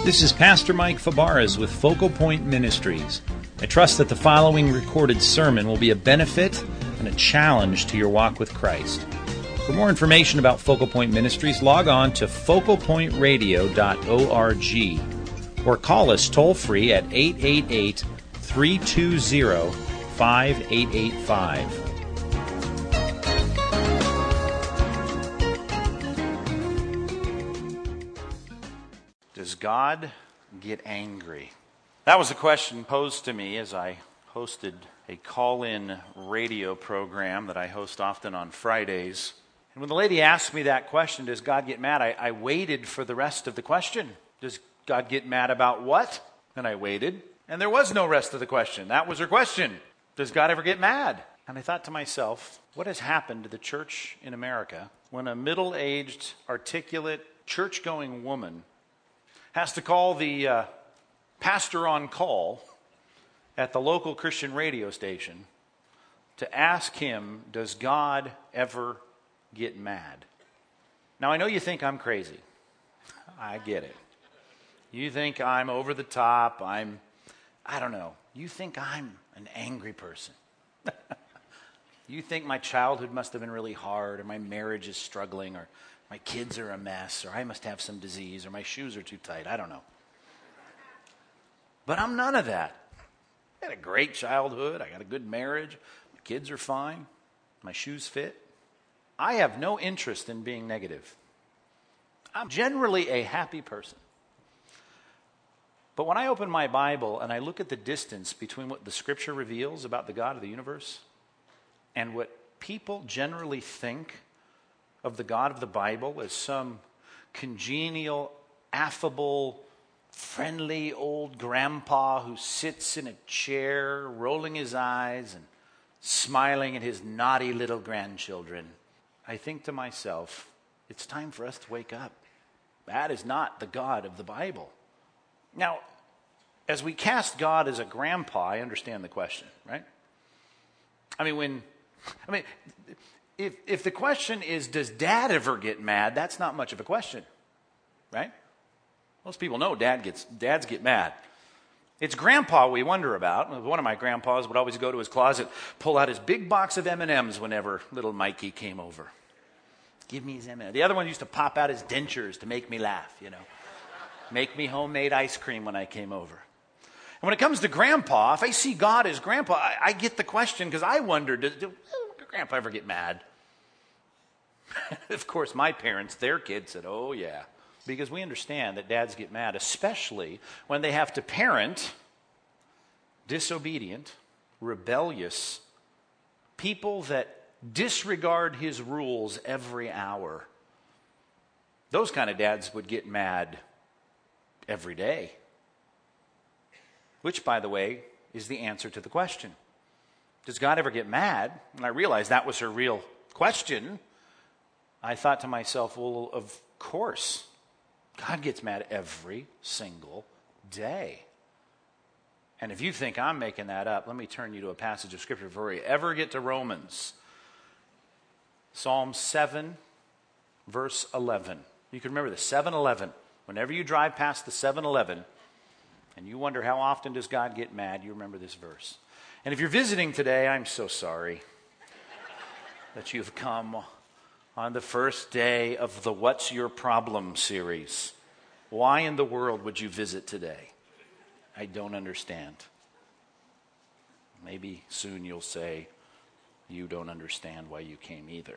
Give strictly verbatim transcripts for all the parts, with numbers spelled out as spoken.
This is Pastor Mike Fabarez with Focal Point Ministries. I trust that the following recorded sermon will be a benefit and a challenge to your walk with Christ. For more information about Focal Point Ministries, log on to focal point radio dot org or call us toll-free at eight eight eight, three two zero, five eight eight five. Does God get angry? That was a question posed to me as I hosted a call-in radio program that I host often on Fridays. And when the lady asked me that question, does God get mad? I, I waited for the rest of the question. Does God get mad about what? And I waited, and there was no rest of the question. That was her question. Does God ever get mad? And I thought to myself, what has happened to the church in America when a middle-aged, articulate, church-going woman has to call the uh, pastor on call at the local Christian radio station to ask him, does God ever get mad? Now, I know you think I'm crazy. I get it. You think I'm over the top. I'm, I don't know. You think I'm an angry person. You think my childhood must have been really hard, or my marriage is struggling, or my kids are a mess, or I must have some disease, or my shoes are too tight. I don't know. But I'm none of that. I had a great childhood. I got a good marriage. My kids are fine. My shoes fit. I have no interest in being negative. I'm generally a happy person. But when I open my Bible and I look at the distance between what the Scripture reveals about the God of the universe and what people generally think of the God of the Bible as some congenial, affable, friendly old grandpa who sits in a chair, rolling his eyes and smiling at his naughty little grandchildren, I think to myself, it's time for us to wake up. That is not the God of the Bible. Now, as we cast God as a grandpa, I understand the question, right? I mean, when, I mean, if if the question is, does dad ever get mad? That's not much of a question, right? Most people know dad gets, dads get mad. It's grandpa we wonder about. One of my grandpas would always go to his closet, pull out his big box of M and M's whenever little Mikey came over. Give me his M and M's. The other one used to pop out his dentures to make me laugh, you know. Make me homemade ice cream when I came over. And when it comes to grandpa, if I see God as grandpa, I, I get the question because I wonder, does, does grandpa ever get mad? Of course, my parents, their kids said, oh yeah. Because we understand that dads get mad, especially when they have to parent disobedient, rebellious people that disregard his rules every hour. Those kind of dads would get mad every day. Which, by the way, is the answer to the question. Does God ever get mad? And I realized that was her real question. I thought to myself, well, of course. God gets mad every single day. And if you think I'm making that up, let me turn you to a passage of Scripture before we ever get to Romans. Psalm seven, verse eleven. You can remember the seven eleven. Whenever you drive past the seven eleven and you wonder how often does God get mad, you remember this verse. And if you're visiting today, I'm so sorry that you've come on the first day of the What's Your Problem series. Why in the world would you visit today? I don't understand. Maybe soon you'll say you don't understand why you came either.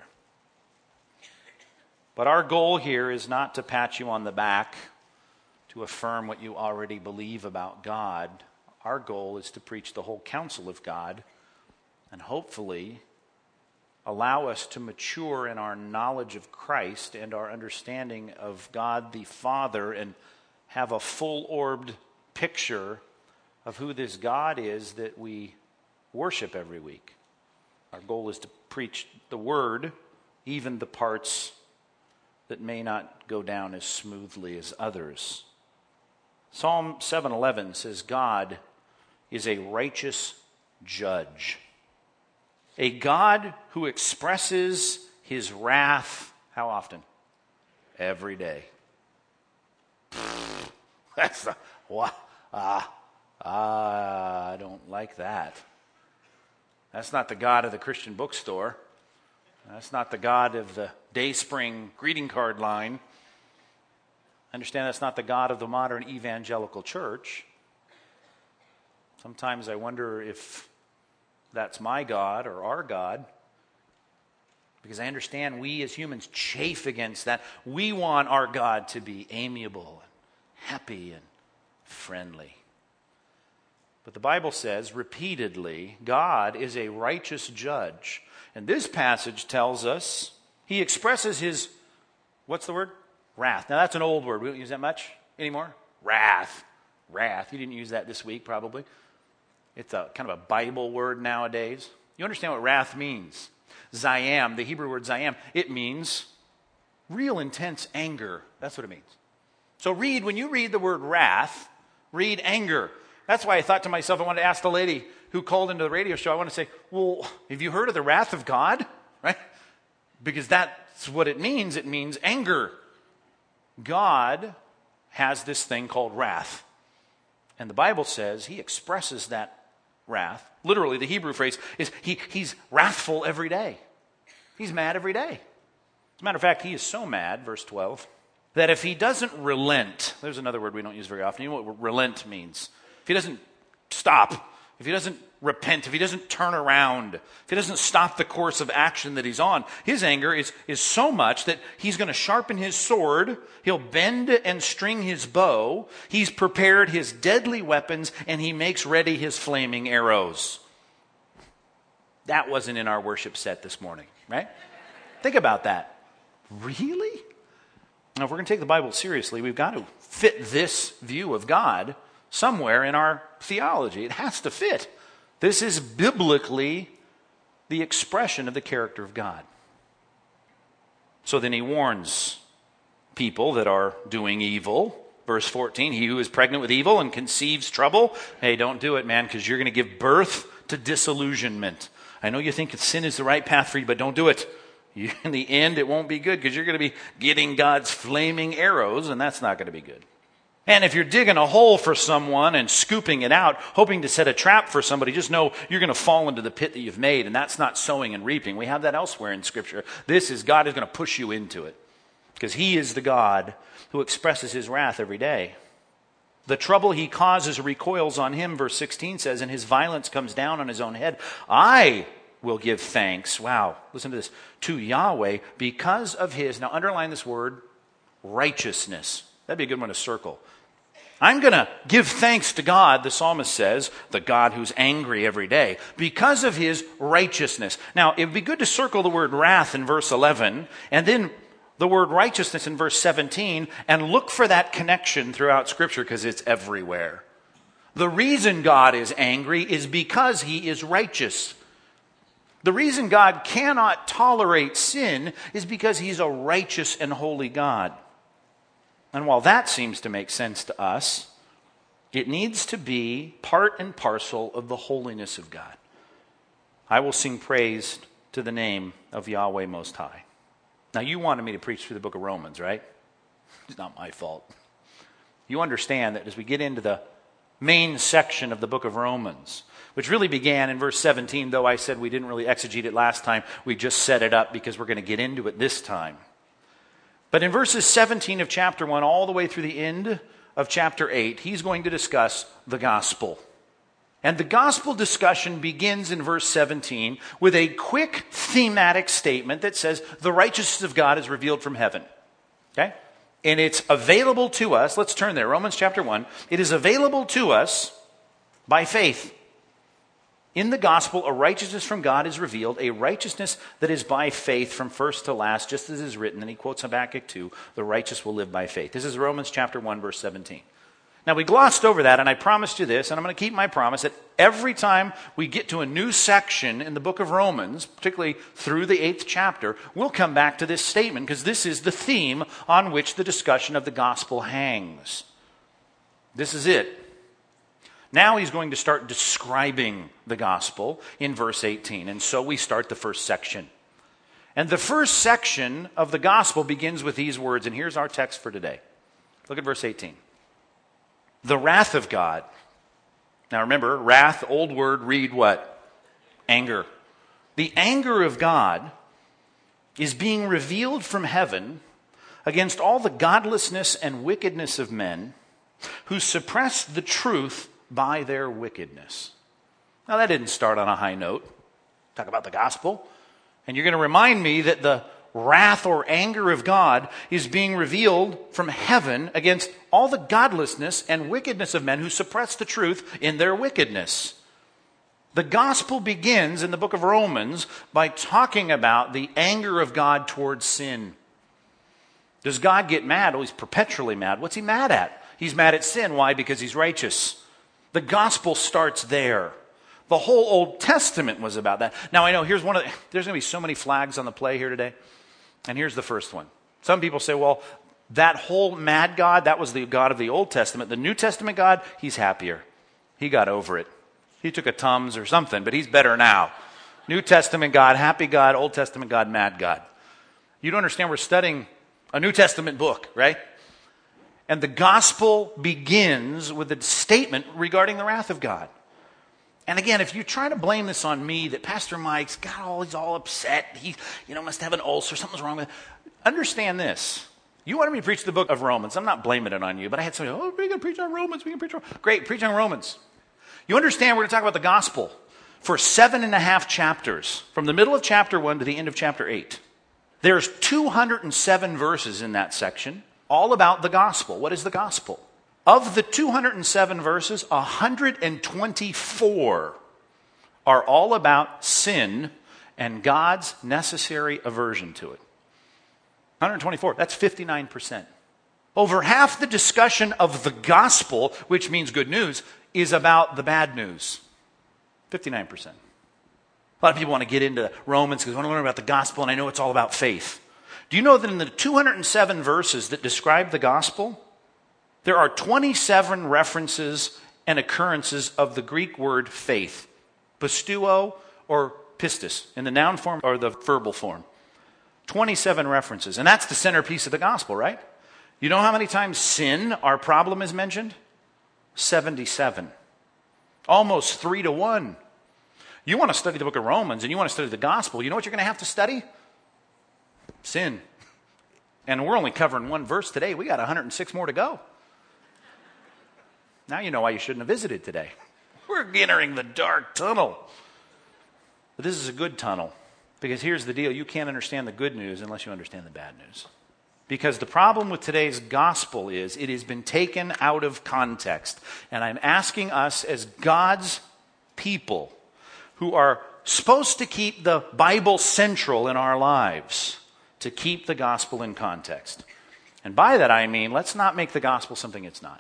But our goal here is not to pat you on the back to affirm what you already believe about God. Our goal is to preach the whole counsel of God and hopefully allow us to mature in our knowledge of Christ and our understanding of God the Father and have a full-orbed picture of who this God is that we worship every week. Our goal is to preach the Word, even the parts that may not go down as smoothly as others. Psalm seven eleven says God is a righteous judge. A God who expresses his wrath, how often? Every day. That's the, what? Ah, ah, I don't like that. That's not the God of the Christian bookstore. That's not the God of the Dayspring greeting card line. Understand that's not the God of the modern evangelical church. Sometimes I wonder if that's my God or our God, because I understand we as humans chafe against that. We want our God to be amiable and happy and friendly. But the Bible says repeatedly, God is a righteous judge. And this passage tells us he expresses his, what's the word? Wrath. Now that's an old word. We don't use that much anymore. Wrath. Wrath. You didn't use that this week probably. It's a kind of a Bible word nowadays. You understand what wrath means? Zayam, the Hebrew word zayam, it means real intense anger. That's what it means. So read, when you read the word wrath, read anger. That's why I thought to myself, I wanted to ask the lady who called into the radio show, I want to say, well, have you heard of the wrath of God? Right? Because that's what it means. It means anger. God has this thing called wrath. And the Bible says he expresses that wrath. Literally, the Hebrew phrase is he, he's wrathful every day. He's mad every day. As a matter of fact, he is so mad, verse twelve, that if he doesn't relent, there's another word we don't use very often. You know what relent means? If he doesn't stop, if he doesn't repent, if he doesn't turn around, if he doesn't stop the course of action that he's on, his anger is, is so much that he's going to sharpen his sword, he'll bend and string his bow, he's prepared his deadly weapons, and he makes ready his flaming arrows. That wasn't in our worship set this morning, right? Think about that. Really? Now, if we're going to take the Bible seriously, we've got to fit this view of God somewhere in our theology. It has to fit. This is biblically the expression of the character of God. So then he warns people that are doing evil. Verse fourteen, he who is pregnant with evil and conceives trouble, hey, don't do it, man, because you're going to give birth to disillusionment. I know you think sin is the right path for you, but don't do it. You, in the end, it won't be good because you're going to be getting God's flaming arrows, and that's not going to be good. And if you're digging a hole for someone and scooping it out, hoping to set a trap for somebody, just know you're going to fall into the pit that you've made, and that's not sowing and reaping. We have that elsewhere in Scripture. This is God is going to push you into it because he is the God who expresses his wrath every day. The trouble he causes recoils on him, verse sixteen says, and his violence comes down on his own head. I will give thanks, wow, listen to this, to Yahweh because of his, now underline this word, righteousness. That'd be a good one to circle. I'm going to give thanks to God, the psalmist says, the God who's angry every day, because of his righteousness. Now, it would be good to circle the word wrath in verse eleven, and then the word righteousness in verse seventeen, and look for that connection throughout Scripture because it's everywhere. The reason God is angry is because he is righteous. The reason God cannot tolerate sin is because he's a righteous and holy God. And while that seems to make sense to us, it needs to be part and parcel of the holiness of God. I will sing praise to the name of Yahweh Most High. Now, you wanted me to preach through the book of Romans, right? It's not my fault. You understand that as we get into the main section of the book of Romans, which really began in verse seventeen, though I said we didn't really exegete it last time, we just set it up because we're going to get into it this time. But in verses seventeen of chapter one all the way through the end of chapter eight, he's going to discuss the gospel. And the gospel discussion begins in verse seventeen with a quick thematic statement that says the righteousness of God is revealed from heaven. Okay? And it's available to us. Let's turn there. Romans chapter one. It is available to us by faith. In the gospel, a righteousness from God is revealed, a righteousness that is by faith from first to last, just as is written. And he quotes Habakkuk two, the righteous will live by faith. This is Romans chapter one, verse seventeen. Now, we glossed over that, and I promised you this, and I'm going to keep my promise, that every time we get to a new section in the book of Romans, particularly through the eighth chapter, we'll come back to this statement, because this is the theme on which the discussion of the gospel hangs. This is it. Now he's going to start describing the gospel in verse eighteen, and so we start the first section. And the first section of the gospel begins with these words, and here's our text for today. Look at verse eighteen. The wrath of God. Now remember, wrath, old word, read what? Anger. The anger of God is being revealed from heaven against all the godlessness and wickedness of men who suppress the truth by their wickedness. Now that didn't start on a high note. Talk about the gospel. And you're going to remind me that the wrath or anger of God is being revealed from heaven against all the godlessness and wickedness of men who suppress the truth in their wickedness. The gospel begins in the book of Romans by talking about the anger of God towards sin. Does God get mad? Oh, he's perpetually mad. What's he mad at? He's mad at sin. Why? Because he's righteous. The gospel starts there. The whole Old Testament was about that. Now I know here's one of the, there's going to be so many flags on the play here today. And here's the first one. Some people say, well, that whole mad God, that was the God of the Old Testament. The New Testament God, he's happier. He got over it. He took a Tums or something, but he's better now. New Testament God, happy God. Old Testament God, mad God. You don't understand, we're studying a New Testament book, right? And the gospel begins with a statement regarding the wrath of God. And again, if you try to blame this on me, that Pastor Mike's got all, he's all upset, he, you know, must have an ulcer, something's wrong with it. Understand this. You wanted me to preach the book of Romans. I'm not blaming it on you, but I had somebody, oh, we can preach on Romans, we can preach on Romans. Great, preach on Romans. You understand we're going to talk about the gospel for seven and a half chapters, from the middle of chapter one to the end of chapter eight. There's two hundred seven verses in that section, all about the gospel. What is the gospel? Of the two hundred seven verses, one hundred twenty-four are all about sin and God's necessary aversion to it. one hundred twenty-four, that's fifty-nine percent. Over half the discussion of the gospel, which means good news, is about the bad news. fifty-nine percent. A lot of people want to get into Romans because they want to learn about the gospel, and I know it's all about faith. Do you know that in the two hundred seven verses that describe the gospel, there are twenty-seven references and occurrences of the Greek word faith, pisteuo or pistis, in the noun form or the verbal form. twenty-seven references, and that's the centerpiece of the gospel, right? You know how many times sin, our problem, is mentioned? seventy-seven. Almost three to one. You want to study the book of Romans and you want to study the gospel, you know what you're going to have to study? Sin. And we're only covering one verse today. We got one hundred six more to go. Now you know why you shouldn't have visited today. We're entering the dark tunnel. But this is a good tunnel. Because here's the deal. You can't understand the good news unless you understand the bad news. Because the problem with today's gospel is it has been taken out of context. And I'm asking us as God's people who are supposed to keep the Bible central in our lives to keep the gospel in context. And by that I mean, let's not make the gospel something it's not.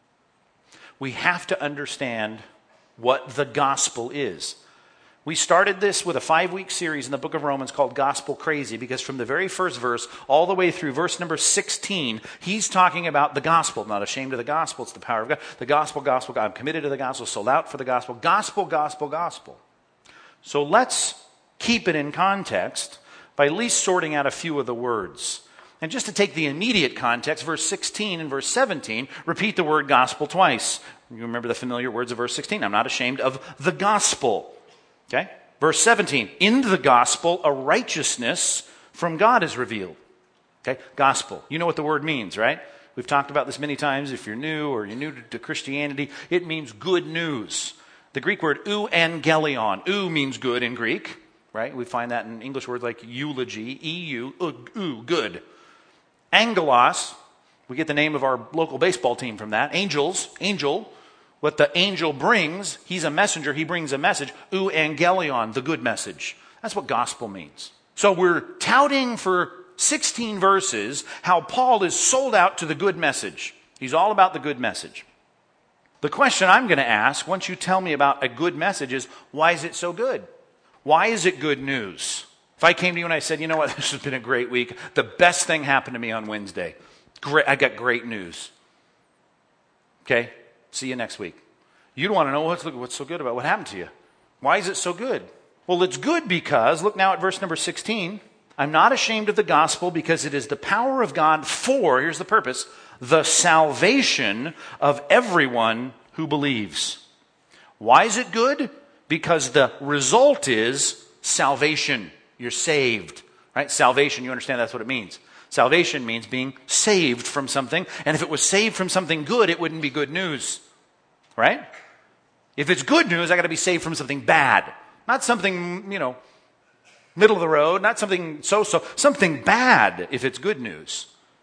We have to understand what the gospel is. We started this with a five-week series in the book of Romans called Gospel Crazy, because from the very first verse all the way through verse number sixteen, he's talking about the gospel. I'm not ashamed of the gospel. It's the power of God. The gospel, gospel, God. I'm committed to the gospel, sold out for the gospel. Gospel, gospel, gospel. So let's keep it in context by at least sorting out a few of the words. And just to take the immediate context, verse sixteen and verse seventeen repeat the word gospel twice. You remember the familiar words of verse sixteen. I'm not ashamed of the gospel. Okay? Verse seventeen, in the gospel, a righteousness from God is revealed. Okay? Gospel. You know what the word means, right? We've talked about this many times. If you're new or you're new to, to Christianity, it means good news. The Greek word euangelion. Eu means good in Greek, right? We find that in English words like eulogy, E U, eu, good. Angelos, we get the name of our local baseball team from that. Angels, angel. What the angel brings, he's a messenger, he brings a message. Euangelion, the good message. That's what gospel means. So we're touting for sixteen verses how Paul is sold out to the good message. He's all about the good message. The question I'm going to ask, once you tell me about a good message, is why is it so good? Why is it good news? If I came to you and I said, you know what, this has been a great week. The best thing happened to me on Wednesday. Great, I got great news. Okay? See you next week. You'd want to know what's, what's so good about what happened to you. Why is it so good? Well, it's good because, look now at verse number sixteen. I'm not ashamed of the gospel because it is the power of God for, here's the purpose, the salvation of everyone who believes. Why is it good? Because the result is salvation. You're saved. Right? Salvation, you understand that's what it means. Salvation means being saved from something. And if it was saved from something good, it wouldn't be good news. Right? If it's good news, I got to be saved from something bad. Not something, you know, middle of the road, not something so-so, something bad if it's good news.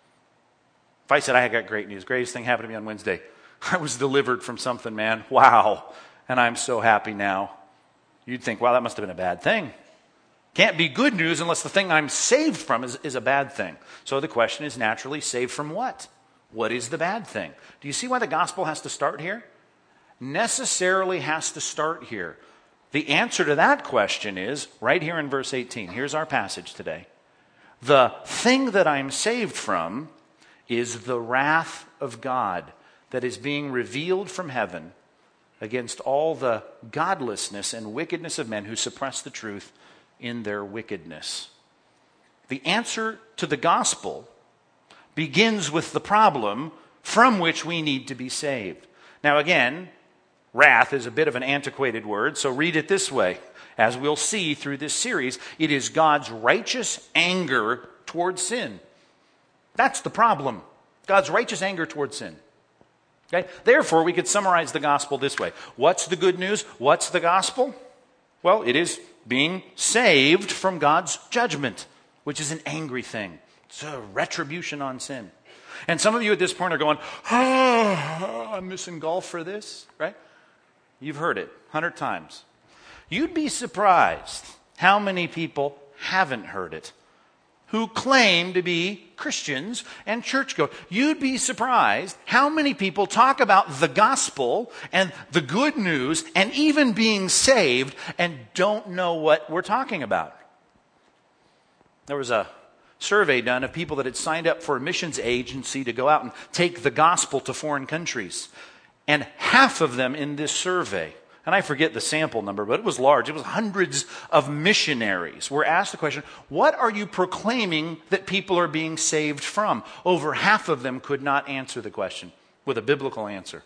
If I said, I got great news, greatest thing happened to me on Wednesday. I was delivered from something, man. Wow. And I'm so happy now. You'd think, wow, that must have been a bad thing. Can't be good news unless the thing I'm saved from is, is a bad thing. So the question is naturally, saved from what? What is the bad thing? Do you see why the gospel has to start here? Necessarily has to start here. The answer to that question is right here in verse eighteen. Here's our passage today. The thing that I'm saved from is the wrath of God that is being revealed from heaven against all the godlessness and wickedness of men who suppress the truth in their wickedness. The answer to the gospel begins with the problem from which we need to be saved. Now again, wrath is a bit of an antiquated word, so read it this way. As we'll see through this series, it is God's righteous anger towards sin. That's the problem. God's righteous anger towards sin. Okay? Therefore, we could summarize the gospel this way. What's the good news? What's the gospel? Well, it is being saved from God's judgment, which is an angry thing. It's a retribution on sin. And some of you at this point are going, oh, I'm missing golf for this, right? You've heard it a hundred times. You'd be surprised how many people haven't heard it, who claim to be Christians and churchgoers. You'd be surprised how many people talk about the gospel and the good news and even being saved and don't know what we're talking about. There was a survey done of people that had signed up for a missions agency to go out and take the gospel to foreign countries. And half of them in this survey, and I forget the sample number, but it was large. It was hundreds of missionaries were asked the question, what are you proclaiming that people are being saved from? Over half of them could not answer the question with a biblical answer.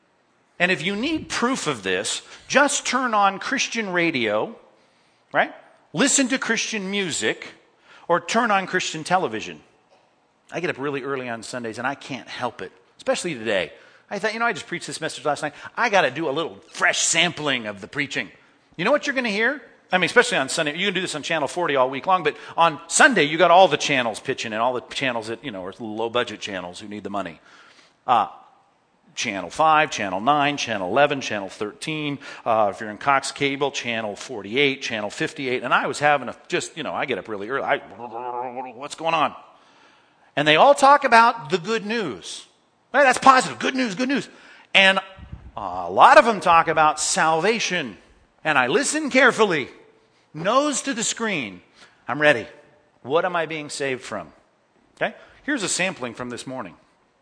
And if you need proof of this, just turn on Christian radio, right? Listen to Christian music, or turn on Christian television. I get up really early on Sundays and I can't help it, especially today. I thought, you know, I just preached this message last night. I got to do a little fresh sampling of the preaching. You know what you're going to hear? I mean, especially on Sunday. You can do this on Channel forty all week long, but on Sunday, you got all the channels pitching in, all the channels that, you know, are low-budget channels who need the money. Uh, Channel five, Channel nine, Channel eleven, Channel thirteen. Uh, if you're in Cox Cable, Channel forty-eight, Channel fifty-eight. And I was having a, just, you know, I get up really early. I, what's going on? And they all talk about the good news. Right, that's positive. Good news, good news. And a lot of them talk about salvation. And I listen carefully. Nose to the screen. I'm ready. What am I being saved from? Okay? Here's a sampling from this morning.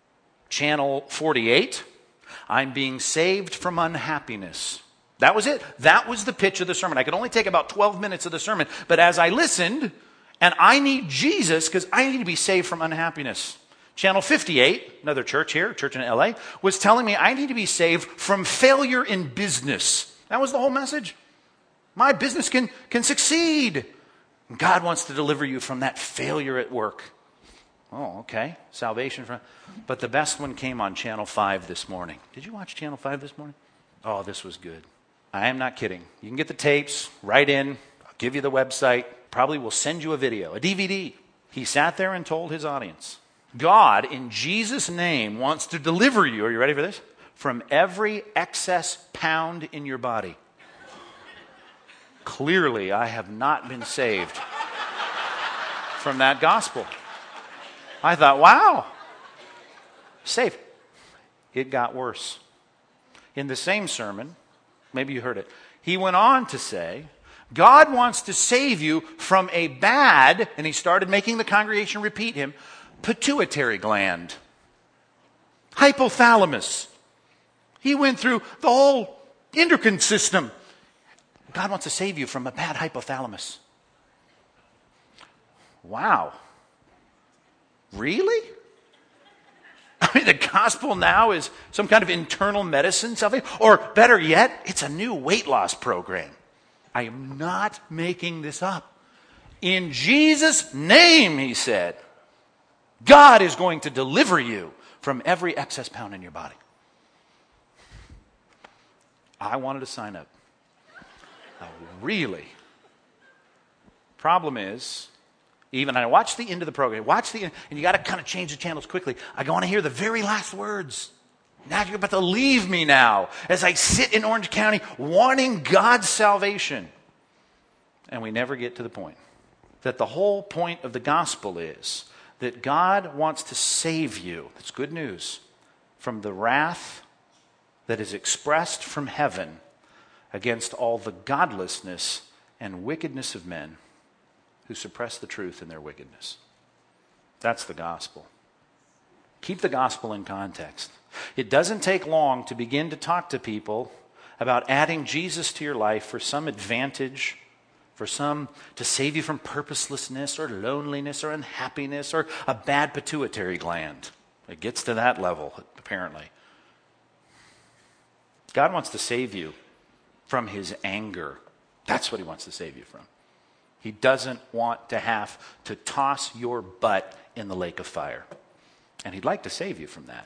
Channel forty-eight. I'm being saved from unhappiness. That was it. That was the pitch of the sermon. I could only take about twelve minutes of the sermon. But as I listened, and I need Jesus because I need to be saved from unhappiness. Channel fifty-eight, another church here, church in L A, was telling me I need to be saved from failure in business. That was the whole message. My business can, can succeed. God wants to deliver you from that failure at work. Oh, okay. Salvation from... But the best one came on Channel five this morning. Did you watch Channel five this morning? Oh, this was good. I am not kidding. You can get the tapes, write in, I'll give you the website, probably will send you a video, a D V D. He sat there and told his audience, God, in Jesus' name, wants to deliver you, are you ready for this? From every excess pound in your body. Clearly, I have not been saved from that gospel. I thought, wow, saved. It got worse. In the same sermon, maybe you heard it, he went on to say, God wants to save you from a bad, and he started making the congregation repeat him, pituitary gland, hypothalamus. He went through the whole endocrine system. God wants to save you from a bad hypothalamus. Wow. Really? I mean, the gospel now is some kind of internal medicine, something, or better yet, it's a new weight loss program. I am not making this up. In Jesus' name, he said, God is going to deliver you from every excess pound in your body. I wanted to sign up. Oh, really? Problem is, even I watch the end of the program, watch the end, and you got to kind of change the channels quickly. I want to hear the very last words. Now you're about to leave me now as I sit in Orange County wanting God's salvation. And we never get to the point. That the whole point of the gospel is that God wants to save you. That's good news. From the wrath that is expressed from heaven against all the godlessness and wickedness of men who suppress the truth in their wickedness. That's the gospel. Keep the gospel in context. It doesn't take long to begin to talk to people about adding Jesus to your life for some advantage, for some to save you from purposelessness or loneliness or unhappiness or a bad pituitary gland. It gets to that level, apparently. God wants to save you from his anger. That's what he wants to save you from. He doesn't want to have to toss your butt in the lake of fire. And he'd like to save you from that.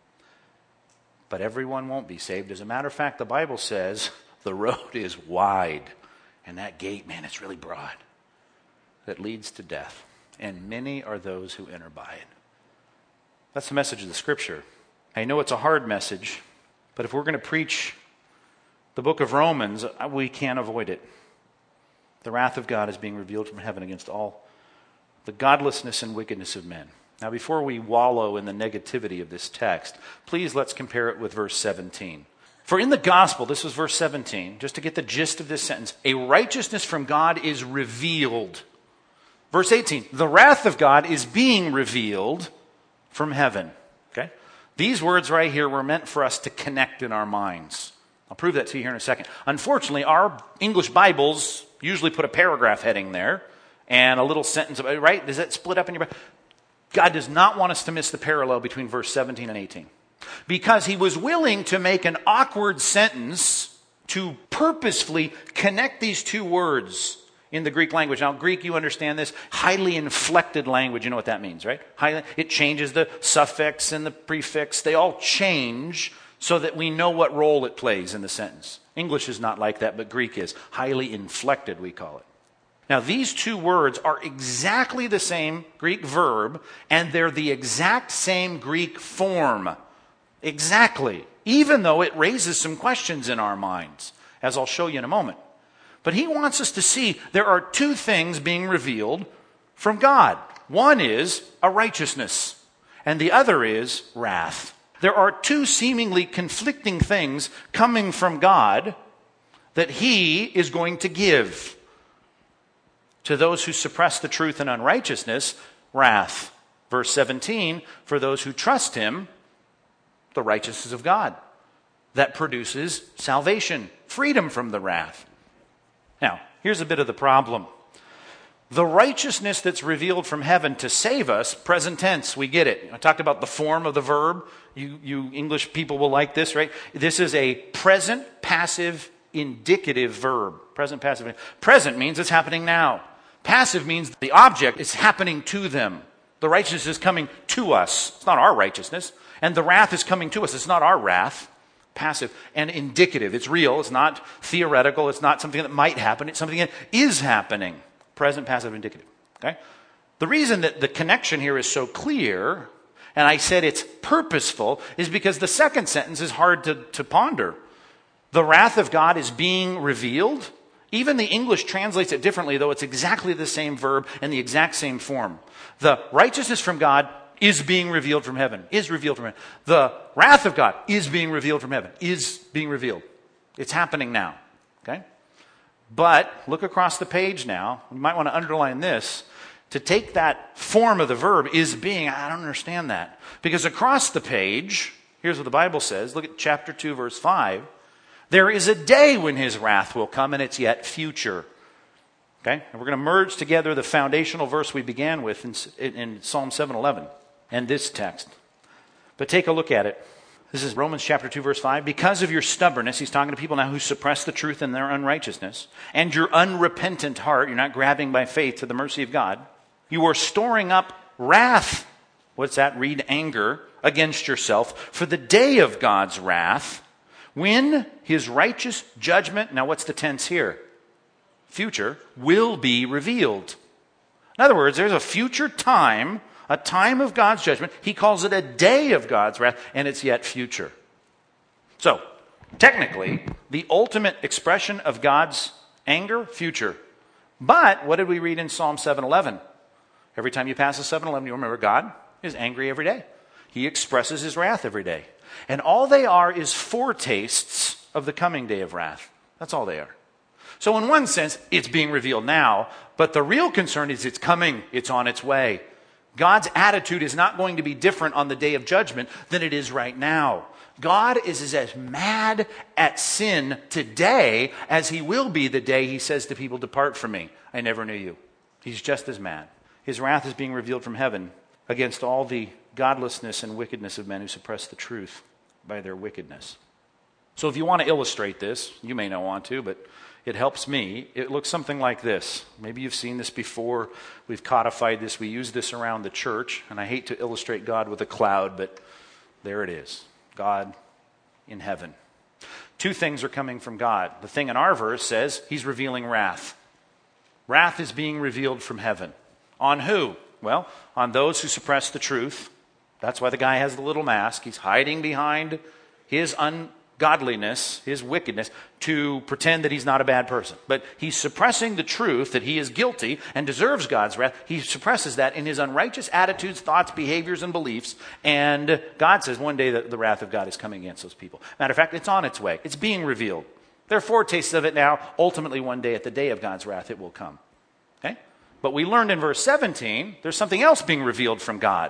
But everyone won't be saved. As a matter of fact, the Bible says the road is wide. And that gate, man, it's really broad. That leads to death. And many are those who enter by it. That's the message of the Scripture. I know it's a hard message. But if we're going to preach the book of Romans, we can't avoid it. The wrath of God is being revealed from heaven against all the godlessness and wickedness of men. Now, before we wallow in the negativity of this text, please let's compare it with verse seventeen. For in the gospel, this was verse seventeen, just to get the gist of this sentence, a righteousness from God is revealed. Verse eighteen, the wrath of God is being revealed from heaven. Okay? These words right here were meant for us to connect in our minds. I'll prove that to you here in a second. Unfortunately, our English Bibles usually put a paragraph heading there and a little sentence, right? Does that split up in your Bible? God does not want us to miss the parallel between verse seventeen and eighteen. Because he was willing to make an awkward sentence to purposefully connect these two words in the Greek language. Now, Greek, you understand this, highly inflected language. You know what that means, right? Highly, it changes the suffix and the prefix. They all change so that we know what role it plays in the sentence. English is not like that, but Greek is. Highly inflected, we call it. Now, these two words are exactly the same Greek verb, and they're the exact same Greek form. Exactly. Even though it raises some questions in our minds, as I'll show you in a moment. But he wants us to see there are two things being revealed from God. One is a righteousness, and the other is wrath. There are two seemingly conflicting things coming from God that he is going to give. To those who suppress the truth in unrighteousness, wrath. Verse seventeen, for those who trust him, the righteousness of God. That produces salvation, freedom from the wrath. Now, here's a bit of the problem. The righteousness that's revealed from heaven to save us, present tense, we get it. I talked about the form of the verb. You, you English people will like this, right? This is a present passive indicative verb. Present passive. Present means it's happening now. Passive means the object is happening to them. The righteousness is coming to us. It's not our righteousness. And the wrath is coming to us. It's not our wrath. Passive and indicative. It's real. It's not theoretical. It's not something that might happen. It's something that is happening. Present, passive, indicative. Okay? The reason that the connection here is so clear, and I said it's purposeful, is because the second sentence is hard to, to ponder. The wrath of God is being revealed. Even the English translates it differently, though it's exactly the same verb and the exact same form. The righteousness from God is being revealed from heaven. Is revealed from heaven. The wrath of God is being revealed from heaven. Is being revealed. It's happening now. Okay? But look across the page now. You might want to underline this. To take that form of the verb, is being, I don't understand that. Because across the page, here's what the Bible says. Look at chapter two, verse five. There is a day when his wrath will come, and it's yet future. Okay? And we're going to merge together the foundational verse we began with in, in Psalm seven eleven and this text. But take a look at it. This is Romans chapter two, verse five. Because of your stubbornness, he's talking to people now who suppress the truth in their unrighteousness, and your unrepentant heart, you're not grabbing by faith to the mercy of God, you are storing up wrath. What's that? Read anger against yourself for the day of God's wrath, when his righteous judgment, now what's the tense here? Future, will be revealed. In other words, there's a future time, a time of God's judgment. He calls it a day of God's wrath, and it's yet future. So, technically, the ultimate expression of God's anger, future. But what did we read in Psalm seven eleven? Every time you pass a seven eleven, you remember God is angry every day. He expresses his wrath every day. And all they are is foretastes of the coming day of wrath. That's all they are. So in one sense, it's being revealed now, but the real concern is it's coming, it's on its way. God's attitude is not going to be different on the day of judgment than it is right now. God is as mad at sin today as he will be the day he says to people, depart from me, I never knew you. He's just as mad. His wrath is being revealed from heaven against all the godlessness and wickedness of men who suppress the truth by their wickedness. So if you want to illustrate this, you may not want to, but it helps me. It looks something like this. Maybe you've seen this before. We've codified this. We use this around the church. And I hate to illustrate God with a cloud, but there it is. God in heaven. Two things are coming from God. The thing in our verse says he's revealing wrath. Wrath is being revealed from heaven. On who? Well, on those who suppress the truth. That's why the guy has the little mask. He's hiding behind his ungodliness, his wickedness, to pretend that he's not a bad person. But he's suppressing the truth that he is guilty and deserves God's wrath. He suppresses that in his unrighteous attitudes, thoughts, behaviors, and beliefs. And God says one day that the wrath of God is coming against those people. Matter of fact, it's on its way. It's being revealed. There are foretastes of it now. Ultimately, one day at the day of God's wrath, it will come. Okay? But we learned in verse seventeen, there's something else being revealed from God.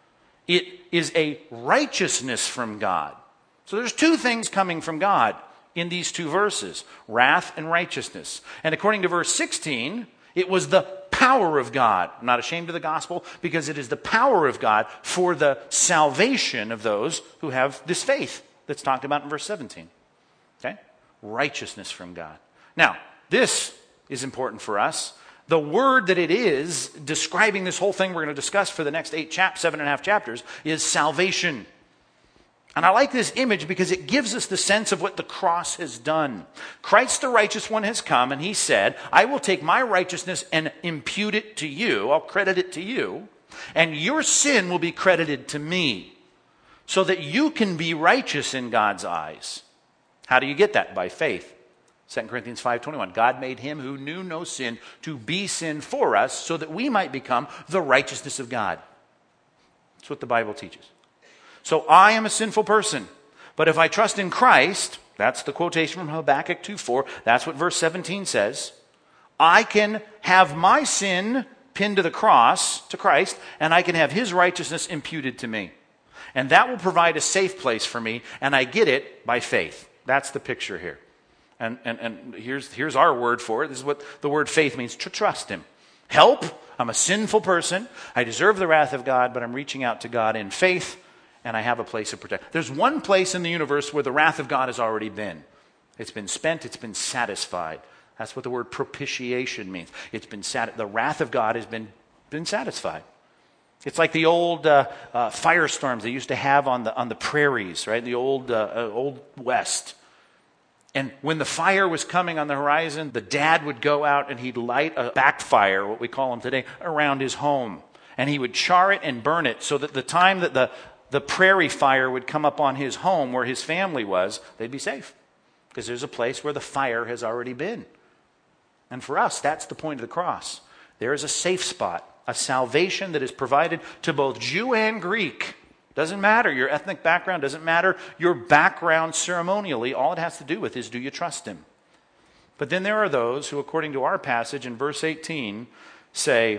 It is a righteousness from God. So there's two things coming from God in these two verses, wrath and righteousness. And according to verse sixteen, it was the power of God. I'm not ashamed of the gospel because it is the power of God for the salvation of those who have this faith that's talked about in verse seventeen. Okay? Righteousness from God. Now, this is important for us. The word that it is describing this whole thing we're going to discuss for the next eight chap, seven and a half chapters is salvation. And I like this image because it gives us the sense of what the cross has done. Christ the righteous one has come and he said, I will take my righteousness and impute it to you. I'll credit it to you. And your sin will be credited to me so that you can be righteous in God's eyes. How do you get that? By faith. Second Corinthians five twenty-one, God made him who knew no sin to be sin for us so that we might become the righteousness of God. That's what the Bible teaches. So I am a sinful person, but if I trust in Christ, that's the quotation from Habakkuk two four, that's what verse seventeen says, I can have my sin pinned to the cross, to Christ, and I can have his righteousness imputed to me. And that will provide a safe place for me, and I get it by faith. That's the picture here. And, and, and here's, here's our word for it. This is what the word faith means, to trust him. Help, I'm a sinful person. I deserve the wrath of God, but I'm reaching out to God in faith, and I have a place of protection. There's one place in the universe where the wrath of God has already been. It's been spent, it's been satisfied. That's what the word propitiation means. It's been sat- the wrath of God has been, been satisfied. It's like the old uh, uh, firestorms they used to have on the, on the prairies, right? The old, uh, uh, old West. And when the fire was coming on the horizon, the dad would go out and he'd light a backfire, what we call them today, around his home. And he would char it and burn it so that the time that the, the prairie fire would come up on his home where his family was, they'd be safe. Because there's a place where the fire has already been. And for us, that's the point of the cross. There is a safe spot, a salvation that is provided to both Jew and Greek. Doesn't matter your ethnic background, doesn't matter your background ceremonially. All it has to do with is, do you trust him? But then there are those who, according to our passage in verse eighteen, say,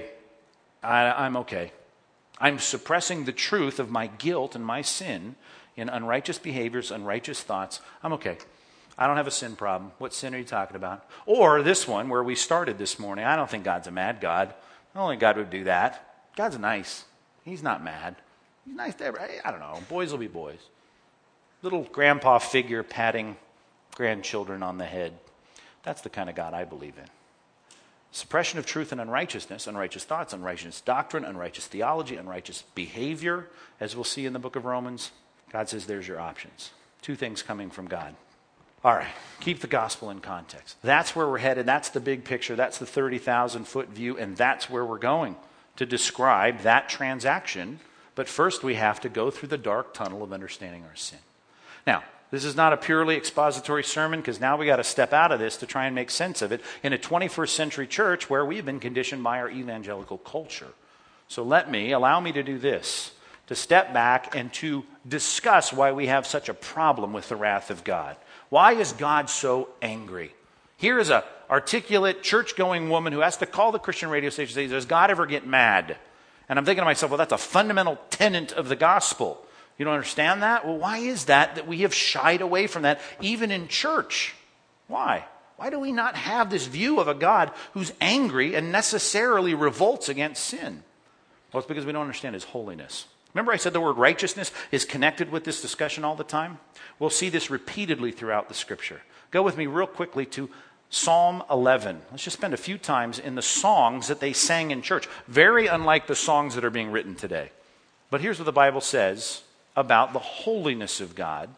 I, I'm okay. I'm suppressing the truth of my guilt and my sin in unrighteous behaviors, unrighteous thoughts. I'm okay. I don't have a sin problem. What sin are you talking about? Or this one where we started this morning. I don't think God's a mad God. Only God would do that. God's nice. He's not mad. He's nice to everybody. I don't know. Boys will be boys. Little grandpa figure patting grandchildren on the head. That's the kind of God I believe in. Suppression of truth and unrighteousness, unrighteous thoughts, unrighteous doctrine, unrighteous theology, unrighteous behavior, as we'll see in the book of Romans. God says there's your options. Two things coming from God. All right, keep the gospel in context. That's where we're headed. That's the big picture. That's the thirty thousand foot view, and that's where we're going to describe that transaction. But first we have to go through the dark tunnel of understanding our sin. Now, this is not a purely expository sermon, because now we got to step out of this to try and make sense of it in a twenty-first century church where we've been conditioned by our evangelical culture. So let me, allow me to do this, to step back and to discuss why we have such a problem with the wrath of God. Why is God so angry? Here is a articulate, church-going woman who has to call the Christian radio station and say, does God ever get mad? And I'm thinking to myself, well, that's a fundamental tenet of the gospel. You don't understand that? Well, why is that that we have shied away from that, even in church? Why? Why do we not have this view of a God who's angry and necessarily revolts against sin? Well, it's because we don't understand his holiness. Remember I said the word righteousness is connected with this discussion all the time? We'll see this repeatedly throughout the scripture. Go with me real quickly to Psalm eleven. Let's just spend a few times in the songs that they sang in church. Very unlike the songs that are being written today. But here's what the Bible says about the holiness of God.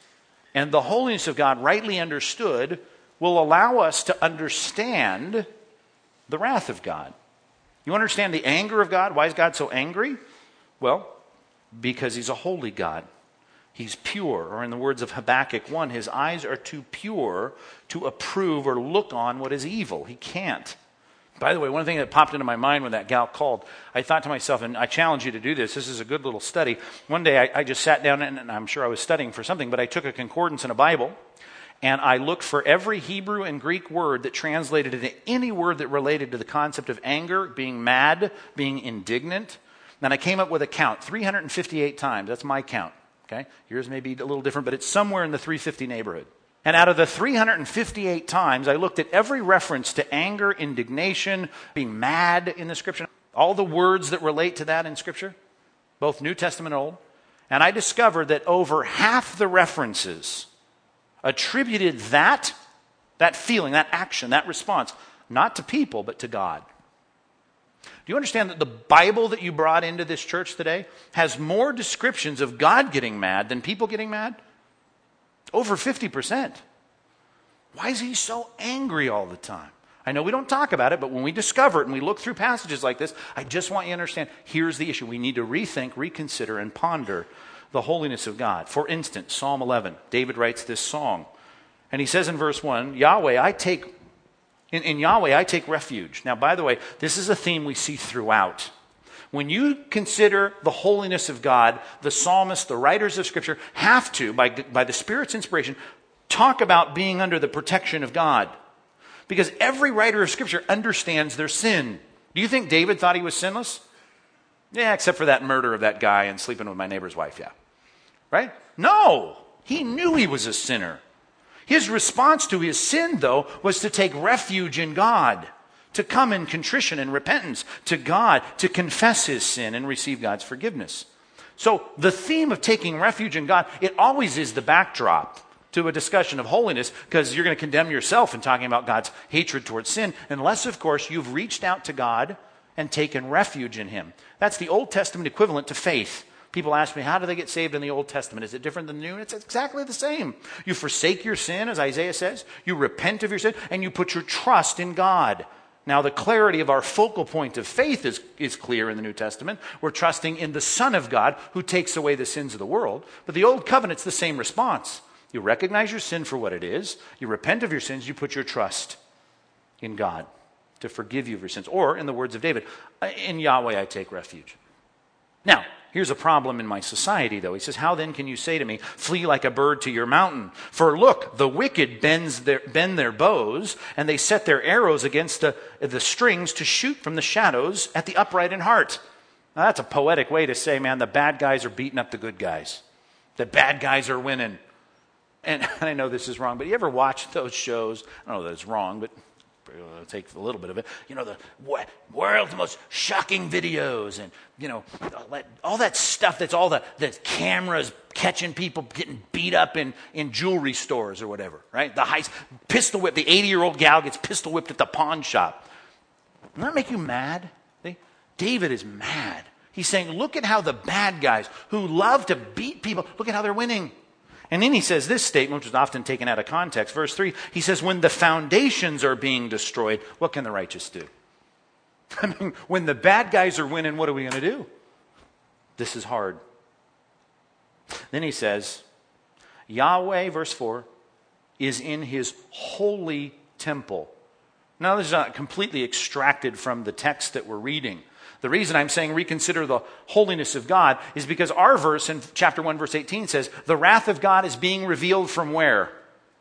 And the holiness of God, rightly understood, will allow us to understand the wrath of God. You understand the anger of God? Why is God so angry? Well, because he's a holy God. He's pure, or in the words of Habakkuk one, his eyes are too pure to approve or look on what is evil. He can't. By the way, one thing that popped into my mind when that gal called, I thought to myself, and I challenge you to do this, this is a good little study. One day I, I just sat down, and, and I'm sure I was studying for something, but I took a concordance in a Bible, and I looked for every Hebrew and Greek word that translated into any word that related to the concept of anger, being mad, being indignant. And I came up with a count, three hundred fifty-eight times. That's my count. Okay, yours may be a little different, but it's somewhere in the three hundred fifty neighborhood. And out of the three hundred fifty-eight times, I looked at every reference to anger, indignation, being mad in the Scripture, all the words that relate to that in Scripture, both New Testament and Old, and I discovered that over half the references attributed that, that feeling, that action, that response, not to people, but to God. Do you understand that the Bible that you brought into this church today has more descriptions of God getting mad than people getting mad? Over fifty percent. Why is he so angry all the time? I know we don't talk about it, but when we discover it and we look through passages like this, I just want you to understand, here's the issue. We need to rethink, reconsider, and ponder the holiness of God. For instance, Psalm eleven, David writes this song, and he says in verse one, Yahweh, I take In, in Yahweh, I take refuge. Now, by the way, this is a theme we see throughout. When you consider the holiness of God, the psalmists, the writers of Scripture have to, by, by the Spirit's inspiration, talk about being under the protection of God. Because every writer of Scripture understands their sin. Do you think David thought he was sinless? Yeah, except for that murder of that guy and sleeping with my neighbor's wife, yeah. Right? No! He knew he was a sinner. His response to his sin, though, was to take refuge in God, to come in contrition and repentance to God, to confess his sin and receive God's forgiveness. So the theme of taking refuge in God, it always is the backdrop to a discussion of holiness, because you're going to condemn yourself in talking about God's hatred towards sin, unless, of course, you've reached out to God and taken refuge in him. That's the Old Testament equivalent to faith. People ask me, how do they get saved in the Old Testament? Is it different than the New? It's exactly the same. You forsake your sin, as Isaiah says. You repent of your sin, and you put your trust in God. Now, the clarity of our focal point of faith is, is clear in the New Testament. We're trusting in the Son of God who takes away the sins of the world. But the Old Covenant's the same response. You recognize your sin for what it is. You repent of your sins. You put your trust in God to forgive you of your sins. Or, in the words of David, in Yahweh I take refuge. Now, here's a problem in my society, though. He says, how then can you say to me, flee like a bird to your mountain? For look, the wicked bends their, bend their bows, and they set their arrows against the, the strings to shoot from the shadows at the upright in heart. Now, that's a poetic way to say, man, the bad guys are beating up the good guys. The bad guys are winning. And I know this is wrong, but you ever watch those shows? I don't know that it's wrong, but I'll take a little bit of it. You know, the world's most shocking videos and, you know, all that, all that stuff that's all the, the cameras catching people getting beat up in, in jewelry stores or whatever, right? The high, pistol whip, the eighty-year-old gal gets pistol whipped at the pawn shop. Doesn't that make you mad? See? David is mad. He's saying, look at how the bad guys who love to beat people, look at how they're winning. And then he says this statement, which is often taken out of context. Verse three, he says, when the foundations are being destroyed, what can the righteous do? I mean, when the bad guys are winning, what are we going to do? This is hard. Then he says, Yahweh, verse four, is in his holy temple. Now, this is not completely extracted from the text that we're reading. The reason I'm saying reconsider the holiness of God is because our verse in chapter one, verse eighteen says, the wrath of God is being revealed from where?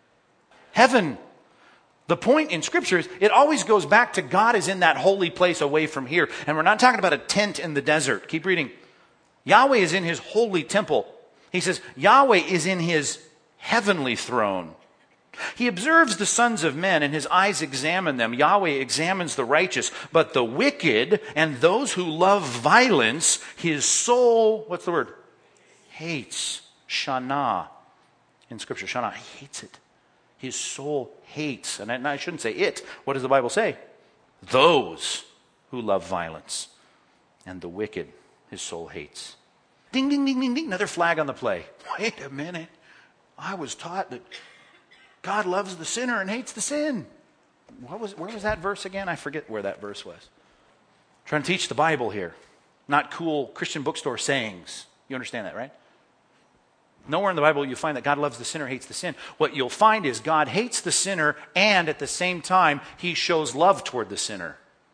Heaven. The point in Scripture is it always goes back to God is in that holy place away from here. And we're not talking about a tent in the desert. Keep reading. Yahweh is in his holy temple. He says, Yahweh is in his heavenly throne. He observes the sons of men, and his eyes examine them. Yahweh examines the righteous, but the wicked and those who love violence, his soul, what's the word? Hates. Shana. In Scripture, Shana, he hates it. His soul hates. And I, and I shouldn't say it. What does the Bible say? Those who love violence. And the wicked, his soul hates. Ding, ding, ding, ding, ding. Another flag on the play. Wait a minute. I was taught that God loves the sinner and hates the sin. What was, where was that verse again? I forget where that verse was. I'm trying to teach the Bible here. Not cool Christian bookstore sayings. You understand that, right? Nowhere in the Bible you find that God loves the sinner, hates the sin. What you'll find is God hates the sinner and at the same time he shows love toward the sinner.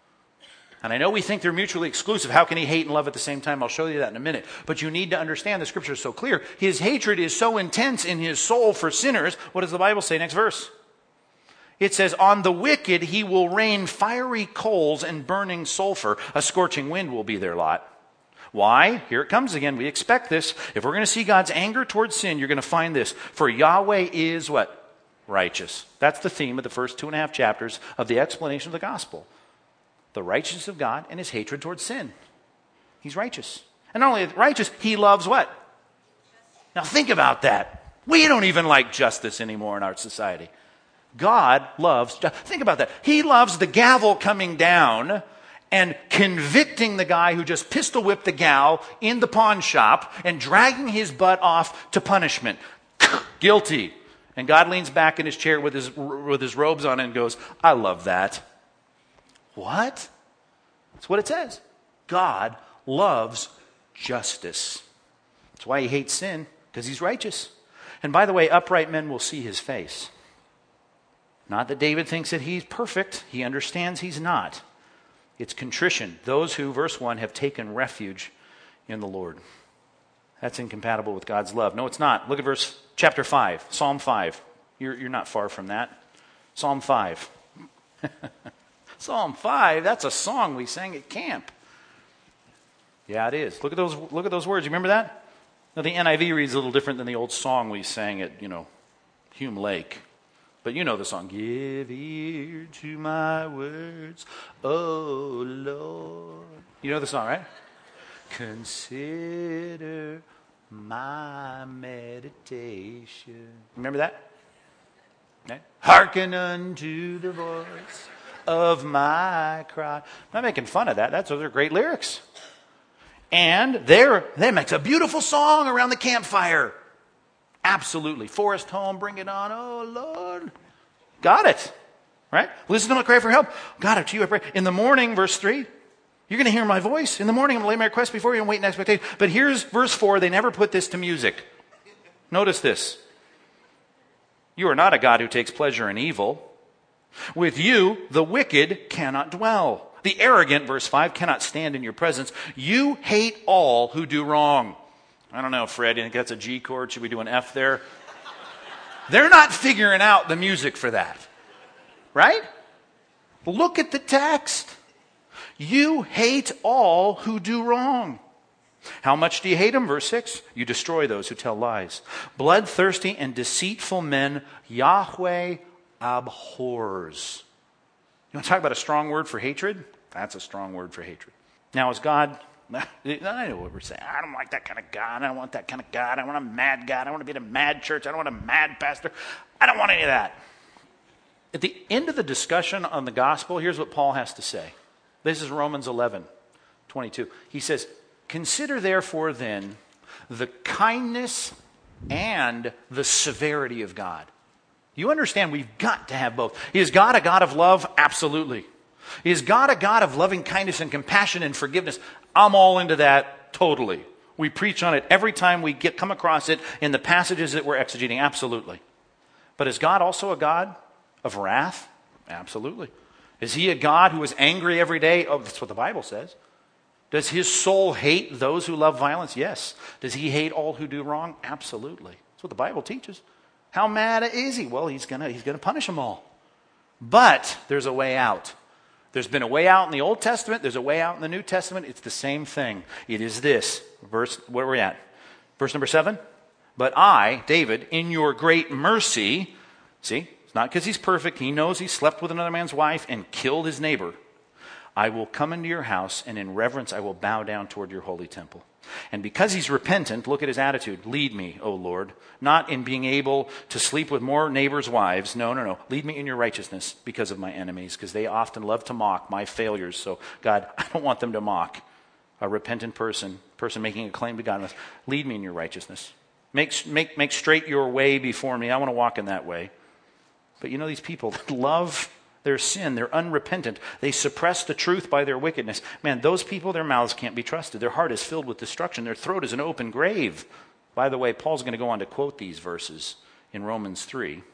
And I know we think they're mutually exclusive. How can he hate and love at the same time? I'll show you that in a minute. But you need to understand the Scripture is so clear. His hatred is so intense in his soul for sinners. What does the Bible say? Next verse. It says, on the wicked he will rain fiery coals and burning sulfur. A scorching wind will be their lot. Why? Here it comes again. We expect this. If we're going to see God's anger towards sin, you're going to find this. For Yahweh is what? Righteous. That's the theme of the first two and a half chapters of the explanation of the gospel. The righteousness of God and his hatred towards sin. He's righteous. And not only righteous, he loves what? Now think about that. We don't even like justice anymore in our society. God loves, think about that. He loves the gavel coming down and convicting the guy who just pistol whipped the gal in the pawn shop and dragging his butt off to punishment. Guilty. And God leans back in his chair with his, with his robes on and goes, I love that. What? That's what it says. God loves justice. That's why he hates sin, because he's righteous. And by the way, upright men will see his face. Not that David thinks that he's perfect. He understands he's not. It's contrition. Those who, verse one, have taken refuge in the Lord. That's incompatible with God's love. No, it's not. Look at verse chapter five, Psalm five. You're, you're not far from that. Psalm five. Psalm five, that's a song we sang at camp. Yeah, it is. Look at those, look at those words. You remember that? Now, the N I V reads a little different than the old song we sang at, you know, Hume Lake. But you know the song. Give ear to my words, oh Lord. You know the song, right? Consider my meditation. Remember that? Okay. Hearken unto the voice of my cry. I'm not making fun of that. That's those are great lyrics. And there, that makes a beautiful song around the campfire. Absolutely. Forest home, bring it on. Oh, Lord. Got it. Right? Listen to my cry for help. God, to you I pray. In the morning, verse three, you're going to hear my voice. In the morning, I'm going to lay my request before you and wait in expectation. But here's verse four. They never put this to music. Notice this. You are not a God who takes pleasure in evil. With you, the wicked cannot dwell. The arrogant, verse five, cannot stand in your presence. You hate all who do wrong. I don't know, Fred, you think that's a G chord? Should we do an F there? They're not figuring out the music for that. Right? Look at the text. You hate all who do wrong. How much do you hate them? Verse six, you destroy those who tell lies. Bloodthirsty and deceitful men, Yahweh abhors. You want to talk about a strong word for hatred? That's a strong word for hatred. Now, is God, I know what we're saying. I don't like that kind of God. I don't want that kind of God. I want a mad God. I want to be in a mad church. I don't want a mad pastor. I don't want any of that. At the end of the discussion on the gospel, here's what Paul has to say. This is Romans eleven twenty-two. He says, consider therefore then the kindness and the severity of God. You understand we've got to have both. Is God a God of love? Absolutely. Is God a God of loving kindness and compassion and forgiveness? I'm all into that totally. We preach on it every time we get come across it in the passages that we're exegeting. Absolutely. But is God also a God of wrath? Absolutely. Is he a God who is angry every day? Oh, that's what the Bible says. Does his soul hate those who love violence? Yes. Does he hate all who do wrong? Absolutely. That's what the Bible teaches. How mad is he? Well, he's gonna he's gonna punish them all. But there's a way out. There's been a way out in the Old Testament. There's a way out in the New Testament. It's the same thing. It is this. Verse, where are we at? Verse number seven. But I, David, in your great mercy, see, it's not because he's perfect. He knows he slept with another man's wife and killed his neighbor. I will come into your house, and in reverence I will bow down toward your holy temple. And because he's repentant, look at his attitude. Lead me, O Lord, not in being able to sleep with more neighbors' wives. No, no, no. Lead me in your righteousness because of my enemies, because they often love to mock my failures. So, God, I don't want them to mock a repentant person, person making a claim to God. Lead me in your righteousness. Make, make, make straight your way before me. I want to walk in that way. But you know these people that love their sin, they're unrepentant. They suppress the truth by their wickedness. Man, those people, their mouths can't be trusted. Their heart is filled with destruction. Their throat is an open grave. By the way, Paul's going to go on to quote these verses in Romans three.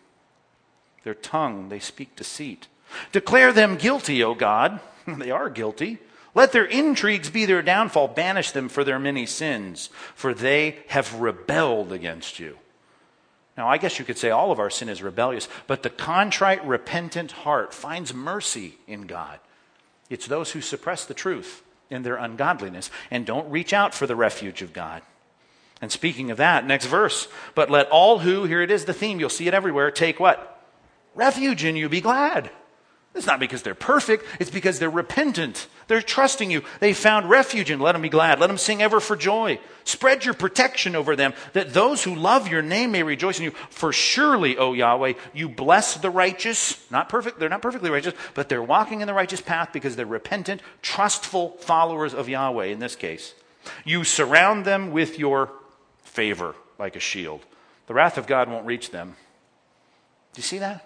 Their tongue, they speak deceit. Declare them guilty, O God. They are guilty. Let their intrigues be their downfall. Banish them for their many sins, for they have rebelled against you. Now, I guess you could say all of our sin is rebellious, but the contrite, repentant heart finds mercy in God. It's those who suppress the truth in their ungodliness and don't reach out for the refuge of God. And speaking of that, next verse, but let all who, here it is the theme, you'll see it everywhere, take what? Refuge in you, be glad. It's not because they're perfect, it's because they're repentant. They're trusting you. They found refuge in. Let them be glad. Let them sing ever for joy. Spread your protection over them, that those who love your name may rejoice in you. For surely, O Yahweh, you bless the righteous. Not perfect, they're not perfectly righteous, but they're walking in the righteous path because they're repentant, trustful followers of Yahweh in this case. You surround them with your favor like a shield. The wrath of God won't reach them. Do you see that?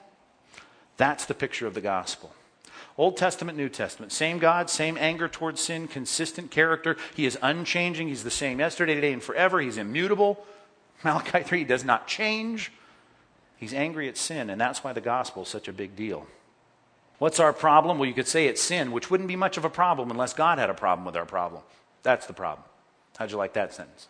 That's the picture of the gospel. Old Testament, New Testament. Same God, same anger towards sin, consistent character. He is unchanging. He's the same yesterday, today, and forever. He's immutable. Malachi three does not change. He's angry at sin, and that's why the gospel is such a big deal. What's our problem? Well, you could say it's sin, which wouldn't be much of a problem unless God had a problem with our problem. That's the problem. How'd you like that sentence?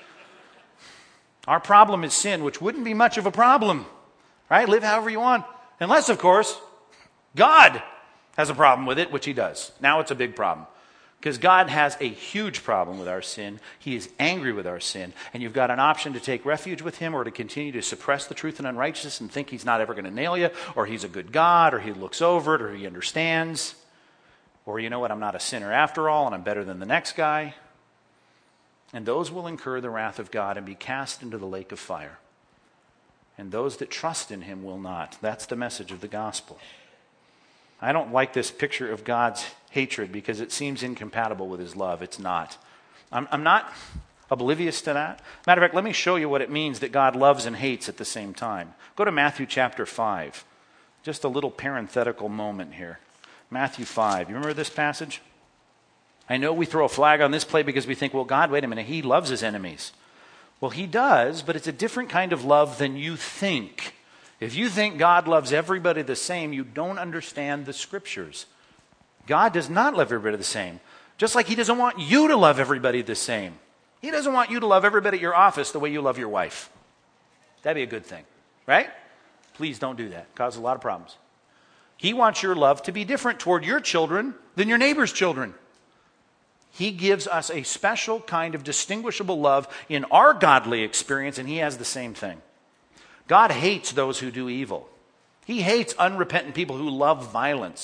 Our problem is sin, which wouldn't be much of a problem. Right? Live however you want. Unless, of course, God has a problem with it, which he does. Now it's a big problem. Because God has a huge problem with our sin. He is angry with our sin. And you've got an option to take refuge with him or to continue to suppress the truth and unrighteousness and think he's not ever going to nail you, or he's a good God, or he looks over it, or he understands. Or, you know what, I'm not a sinner after all, and I'm better than the next guy. And those will incur the wrath of God and be cast into the lake of fire. And those that trust in him will not. That's the message of the gospel. I don't like this picture of God's hatred because it seems incompatible with his love. It's not. I'm, I'm not oblivious to that. Matter of fact, let me show you what it means that God loves and hates at the same time. Go to Matthew chapter five. Just a little parenthetical moment here. Matthew five. You remember this passage? I know we throw a flag on this play because we think, well, God, wait a minute, he loves his enemies. Well, he does, but it's a different kind of love than you think. If you think God loves everybody the same, you don't understand the scriptures. God does not love everybody the same. Just like he doesn't want you to love everybody the same. He doesn't want you to love everybody at your office the way you love your wife. That'd be a good thing, right? Please don't do that. It causes a lot of problems. He wants your love to be different toward your children than your neighbor's children. He gives us a special kind of distinguishable love in our godly experience, and he has the same thing. God hates those who do evil. He hates unrepentant people who love violence.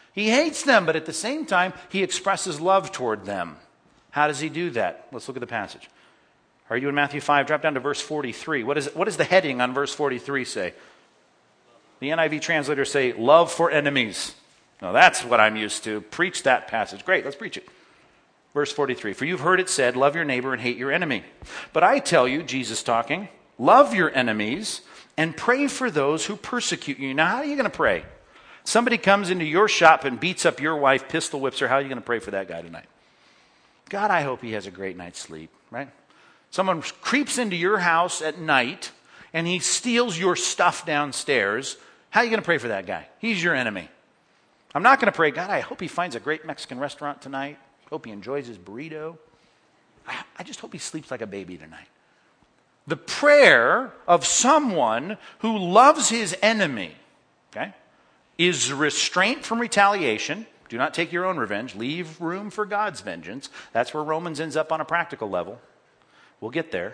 He hates them, but at the same time, he expresses love toward them. How does he do that? Let's look at the passage. Are you in Matthew five? Drop down to verse forty-three. What, is it, what does the heading on verse forty-three say? The N I V translators say, love for enemies. Now that's what I'm used to. Preach that passage. Great, let's preach it. Verse forty-three, for you've heard it said, love your neighbor and hate your enemy. But I tell you, Jesus talking, love your enemies and pray for those who persecute you. Now, how are you going to pray? Somebody comes into your shop and beats up your wife, pistol whips her. How are you going to pray for that guy tonight? God, I hope he has a great night's sleep, right? Someone creeps into your house at night and he steals your stuff downstairs. How are you going to pray for that guy? He's your enemy. I'm not going to pray, God, I hope he finds a great Mexican restaurant tonight. Hope he enjoys his burrito. I, I just hope he sleeps like a baby tonight. The prayer of someone who loves his enemy, okay, is restraint from retaliation. Do not take your own revenge. Leave room for God's vengeance. That's where Romans ends up on a practical level. We'll get there.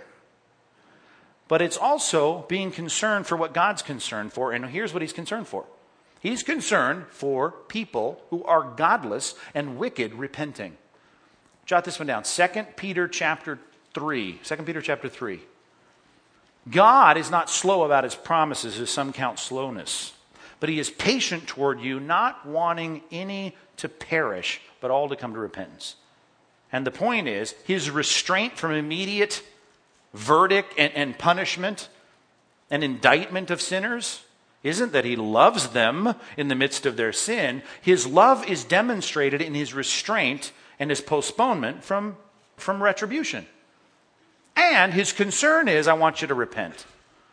But it's also being concerned for what God's concerned for. And here's what he's concerned for. He's concerned for people who are godless and wicked repenting. Jot this one down. Second Peter chapter three. Second Peter chapter three. God is not slow about his promises, as some count slowness. But he is patient toward you, not wanting any to perish, but all to come to repentance. And the point is, his restraint from immediate verdict and, and punishment and indictment of sinners isn't that he loves them in the midst of their sin. His love is demonstrated in his restraint and his postponement from, from retribution. And his concern is, I want you to repent.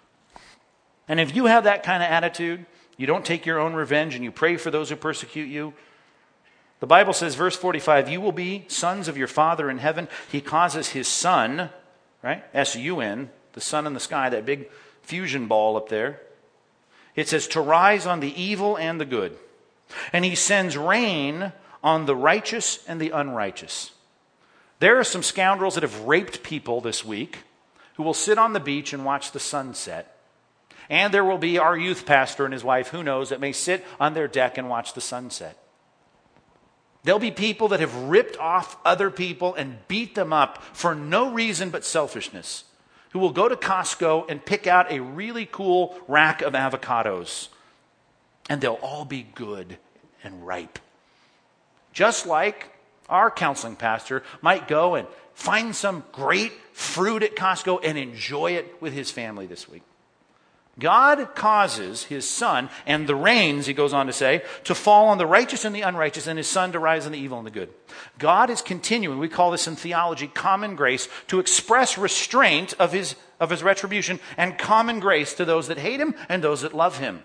And if you have that kind of attitude, you don't take your own revenge and you pray for those who persecute you. The Bible says, verse forty-five, you will be sons of your Father in heaven. He causes his sun, right? S U N, the sun in the sky, that big fusion ball up there. It says, to rise on the evil and the good. And he sends rain on the righteous and the unrighteous. There are some scoundrels that have raped people this week who will sit on the beach and watch the sunset. And there will be our youth pastor and his wife, who knows, that may sit on their deck and watch the sunset. There'll be people that have ripped off other people and beat them up for no reason but selfishness, who will go to Costco and pick out a really cool rack of avocados. And they'll all be good and ripe. Just like our counseling pastor might go and find some great fruit at Costco and enjoy it with his family this week. God causes his sun and the rains, he goes on to say, to fall on the righteous and the unrighteous, and his sun to rise on the evil and the good. God is continuing, we call this in theology common grace, to express restraint of his, of his retribution and common grace to those that hate him and those that love him.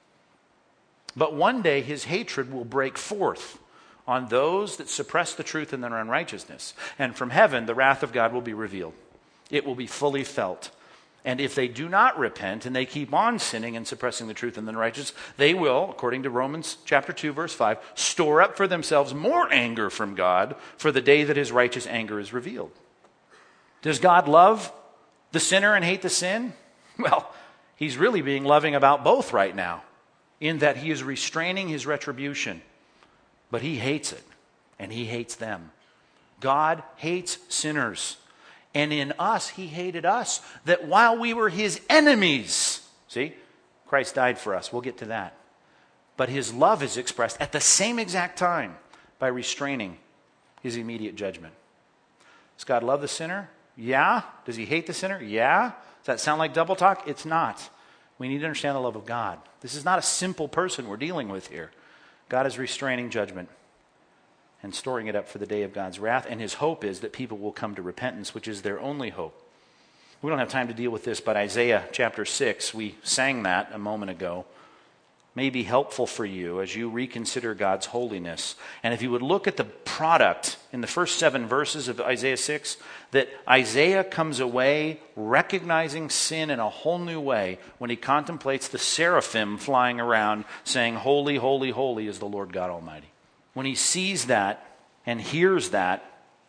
But one day his hatred will break forth on those that suppress the truth in their unrighteousness. And from heaven the wrath of God will be revealed. It will be fully felt. And if they do not repent and they keep on sinning and suppressing the truth in the unrighteous, they will, according to Romans chapter two, verse five, store up for themselves more anger from God for the day that his righteous anger is revealed. Does God love the sinner and hate the sin? Well, he's really being loving about both right now, in that he is restraining his retribution. But he hates it, and he hates them. God hates sinners. And in us, he hated us, that while we were his enemies, see, Christ died for us. We'll get to that. But his love is expressed at the same exact time by restraining his immediate judgment. Does God love the sinner? Yeah. Does he hate the sinner? Yeah. Does that sound like double talk? It's not. We need to understand the love of God. This is not a simple person we're dealing with here. God is restraining judgment and storing it up for the day of God's wrath. And his hope is that people will come to repentance, which is their only hope. We don't have time to deal with this, but Isaiah chapter six, we sang that a moment ago, may be helpful for you as you reconsider God's holiness. And if you would look at the product in the first seven verses of Isaiah six, that Isaiah comes away recognizing sin in a whole new way when he contemplates the seraphim flying around saying, holy, holy, holy is the Lord God Almighty. When he sees that and hears that,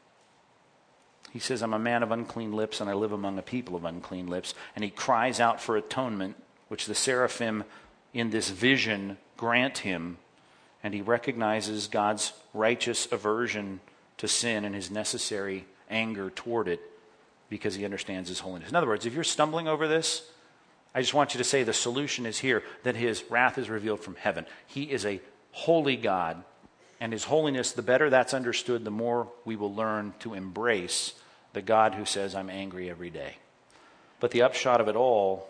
he says, I'm a man of unclean lips and I live among a people of unclean lips. And he cries out for atonement, which the seraphim in this vision grant him. and he recognizes God's righteous aversion to sin and his necessary anger toward it because he understands his holiness. In other words, if you're stumbling over this, I just want you to say the solution is here, that his wrath is revealed from heaven. He is a holy God, and his holiness, the better that's understood, the more we will learn to embrace the God who says, I'm angry every day. But the upshot of it all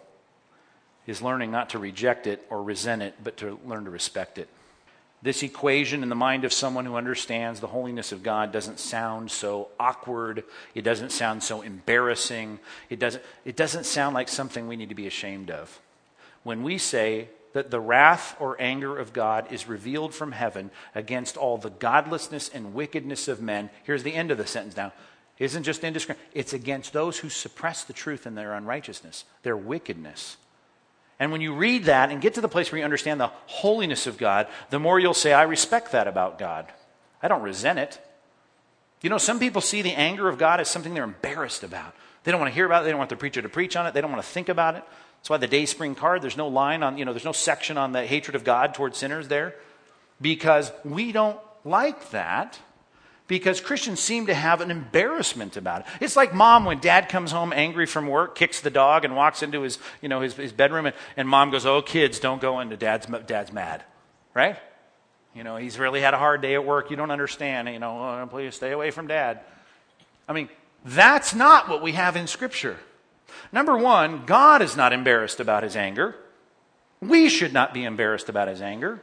is learning not to reject it or resent it, but to learn to respect it. This equation in the mind of someone who understands the holiness of God doesn't sound so awkward. It doesn't sound so embarrassing. It doesn't, it doesn't sound like something we need to be ashamed of. When we say that the wrath or anger of God is revealed from heaven against all the godlessness and wickedness of men, here's the end of the sentence now. It isn't just indiscriminate. It's against those who suppress the truth in their unrighteousness, their wickedness. And when you read that and get to the place where you understand the holiness of God, the more you'll say, I respect that about God. I don't resent it. You know, some people see the anger of God as something they're embarrassed about. They don't want to hear about it. They don't want the preacher to preach on it. They don't want to think about it. That's why the Dayspring card, there's no line on, you know, there's no section on the hatred of God towards sinners there. Because we don't like that. Because Christians seem to have an embarrassment about it. It's like mom when dad comes home angry from work, kicks the dog, and walks into his, you know, his, his bedroom, and, and mom goes, oh, kids, don't go into dad's, dad's mad. Right? You know, he's really had a hard day at work. You don't understand. You know, oh, please stay away from dad. I mean, that's not what we have in Scripture. Number one, God is not embarrassed about his anger. We should not be embarrassed about his anger.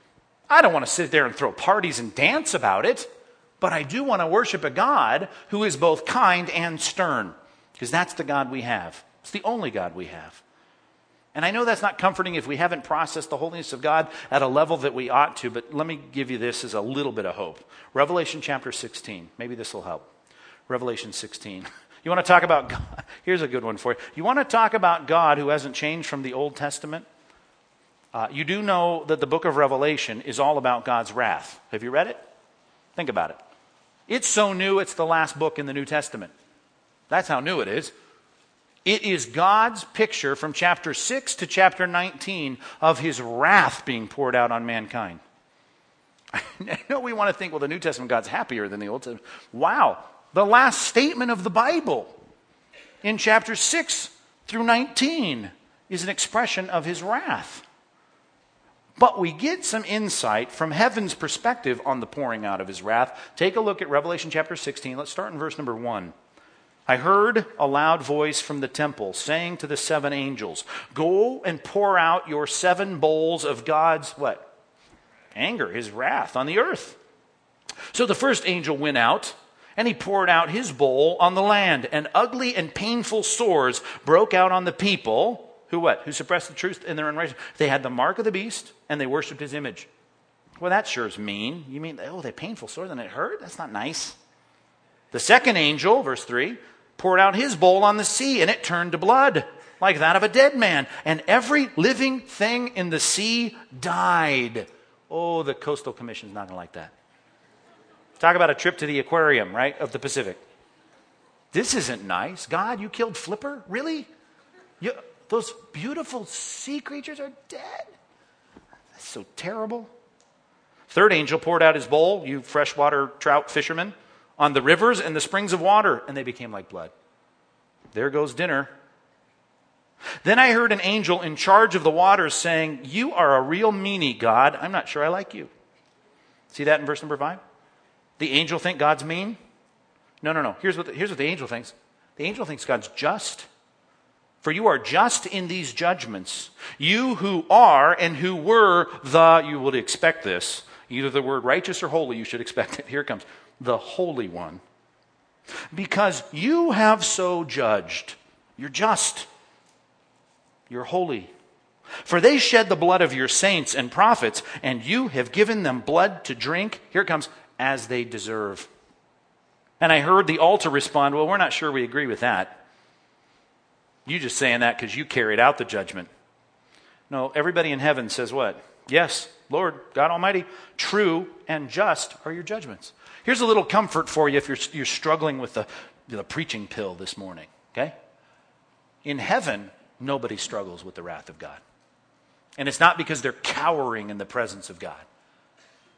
I don't want to sit there and throw parties and dance about it. But I do want to worship a God who is both kind and stern. Because that's the God we have. It's the only God we have. And I know that's not comforting if we haven't processed the holiness of God at a level that we ought to. But let me give you this as a little bit of hope. Revelation chapter sixteen. Maybe this will help. Revelation sixteen. You want to talk about God? Here's a good one for you. You want to talk about God who hasn't changed from the Old Testament? Uh, you do know that the book of Revelation is all about God's wrath. Have you read it? Think about it. It's so new, it's the last book in the New Testament. That's how new it is. It is God's picture from chapter six to chapter nineteen of his wrath being poured out on mankind. I know we want to think, well, the New Testament God's happier than the Old Testament. Wow. The last statement of the Bible in chapter six through nineteen is an expression of his wrath. But we get some insight from heaven's perspective on the pouring out of his wrath. Take a look at Revelation chapter sixteen. Let's start in verse number one. I heard a loud voice from the temple saying to the seven angels, go and pour out your seven bowls of God's, what? Anger, his wrath on the earth. So the first angel went out, and he poured out his bowl on the land, and ugly and painful sores broke out on the people. Who what? Who suppressed the truth in their unrighteousness. They had the mark of the beast, and they worshipped his image. Well, that sure is mean. You mean, oh, they painful sores and it hurt? That's not nice. The second angel, verse three, poured out his bowl on the sea, and it turned to blood, like that of a dead man. And every living thing in the sea died. Oh, the Coastal Commission's not going to like that. Talk about a trip to the aquarium, right, of the Pacific. This isn't nice. God, you killed Flipper? Really? You... Those beautiful sea creatures are dead. That's so terrible. Third angel poured out his bowl, you freshwater trout fishermen, on the rivers and the springs of water, and they became like blood. There goes dinner. Then I heard an angel in charge of the waters saying, you are a real meanie, God. I'm not sure I like you. See that in verse number five? The angel think God's mean? No, no, no. Here's what the, here's what the angel thinks. The angel thinks God's just. For you are just in these judgments. You who are and who were the, you would expect this, either the word righteous or holy, you should expect it. Here it comes. The Holy One. Because you have so judged. You're just. You're holy. For they shed the blood of your saints and prophets, and you have given them blood to drink. Here it comes. As they deserve. And I heard the altar respond, well, we're not sure we agree with that. You just saying that because you carried out the judgment. No, everybody in heaven says what? Yes, Lord, God Almighty, true and just are your judgments. Here's a little comfort for you if you're, you're struggling with the, the preaching pill this morning, okay? In heaven, nobody struggles with the wrath of God. And it's not because they're cowering in the presence of God.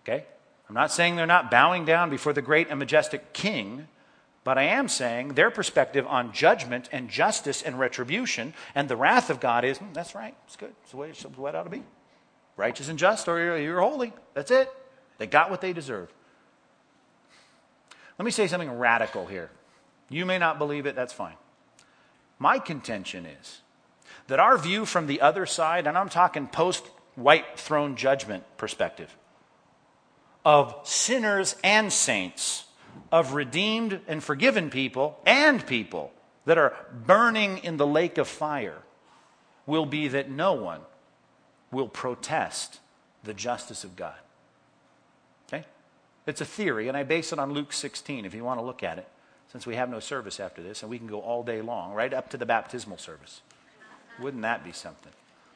Okay? I'm not saying they're not bowing down before the great and majestic king, but I am saying their perspective on judgment and justice and retribution and the wrath of God is, hmm, that's right, it's good. It's the way, it's the way it ought to be. Righteous and just, or you're, you're holy. That's it. They got what they deserve. Let me say something radical here. You may not believe it, that's fine. My contention is that our view from the other side, and I'm talking post-white throne judgment perspective, of sinners and saints, of redeemed and forgiven people and people that are burning in the lake of fire, will be that no one will protest the justice of God. Okay? It's a theory, and I base it on Luke sixteen, if you want to look at it, since we have no service after this, and we can go all day long, right up to the baptismal service. Wouldn't that be something?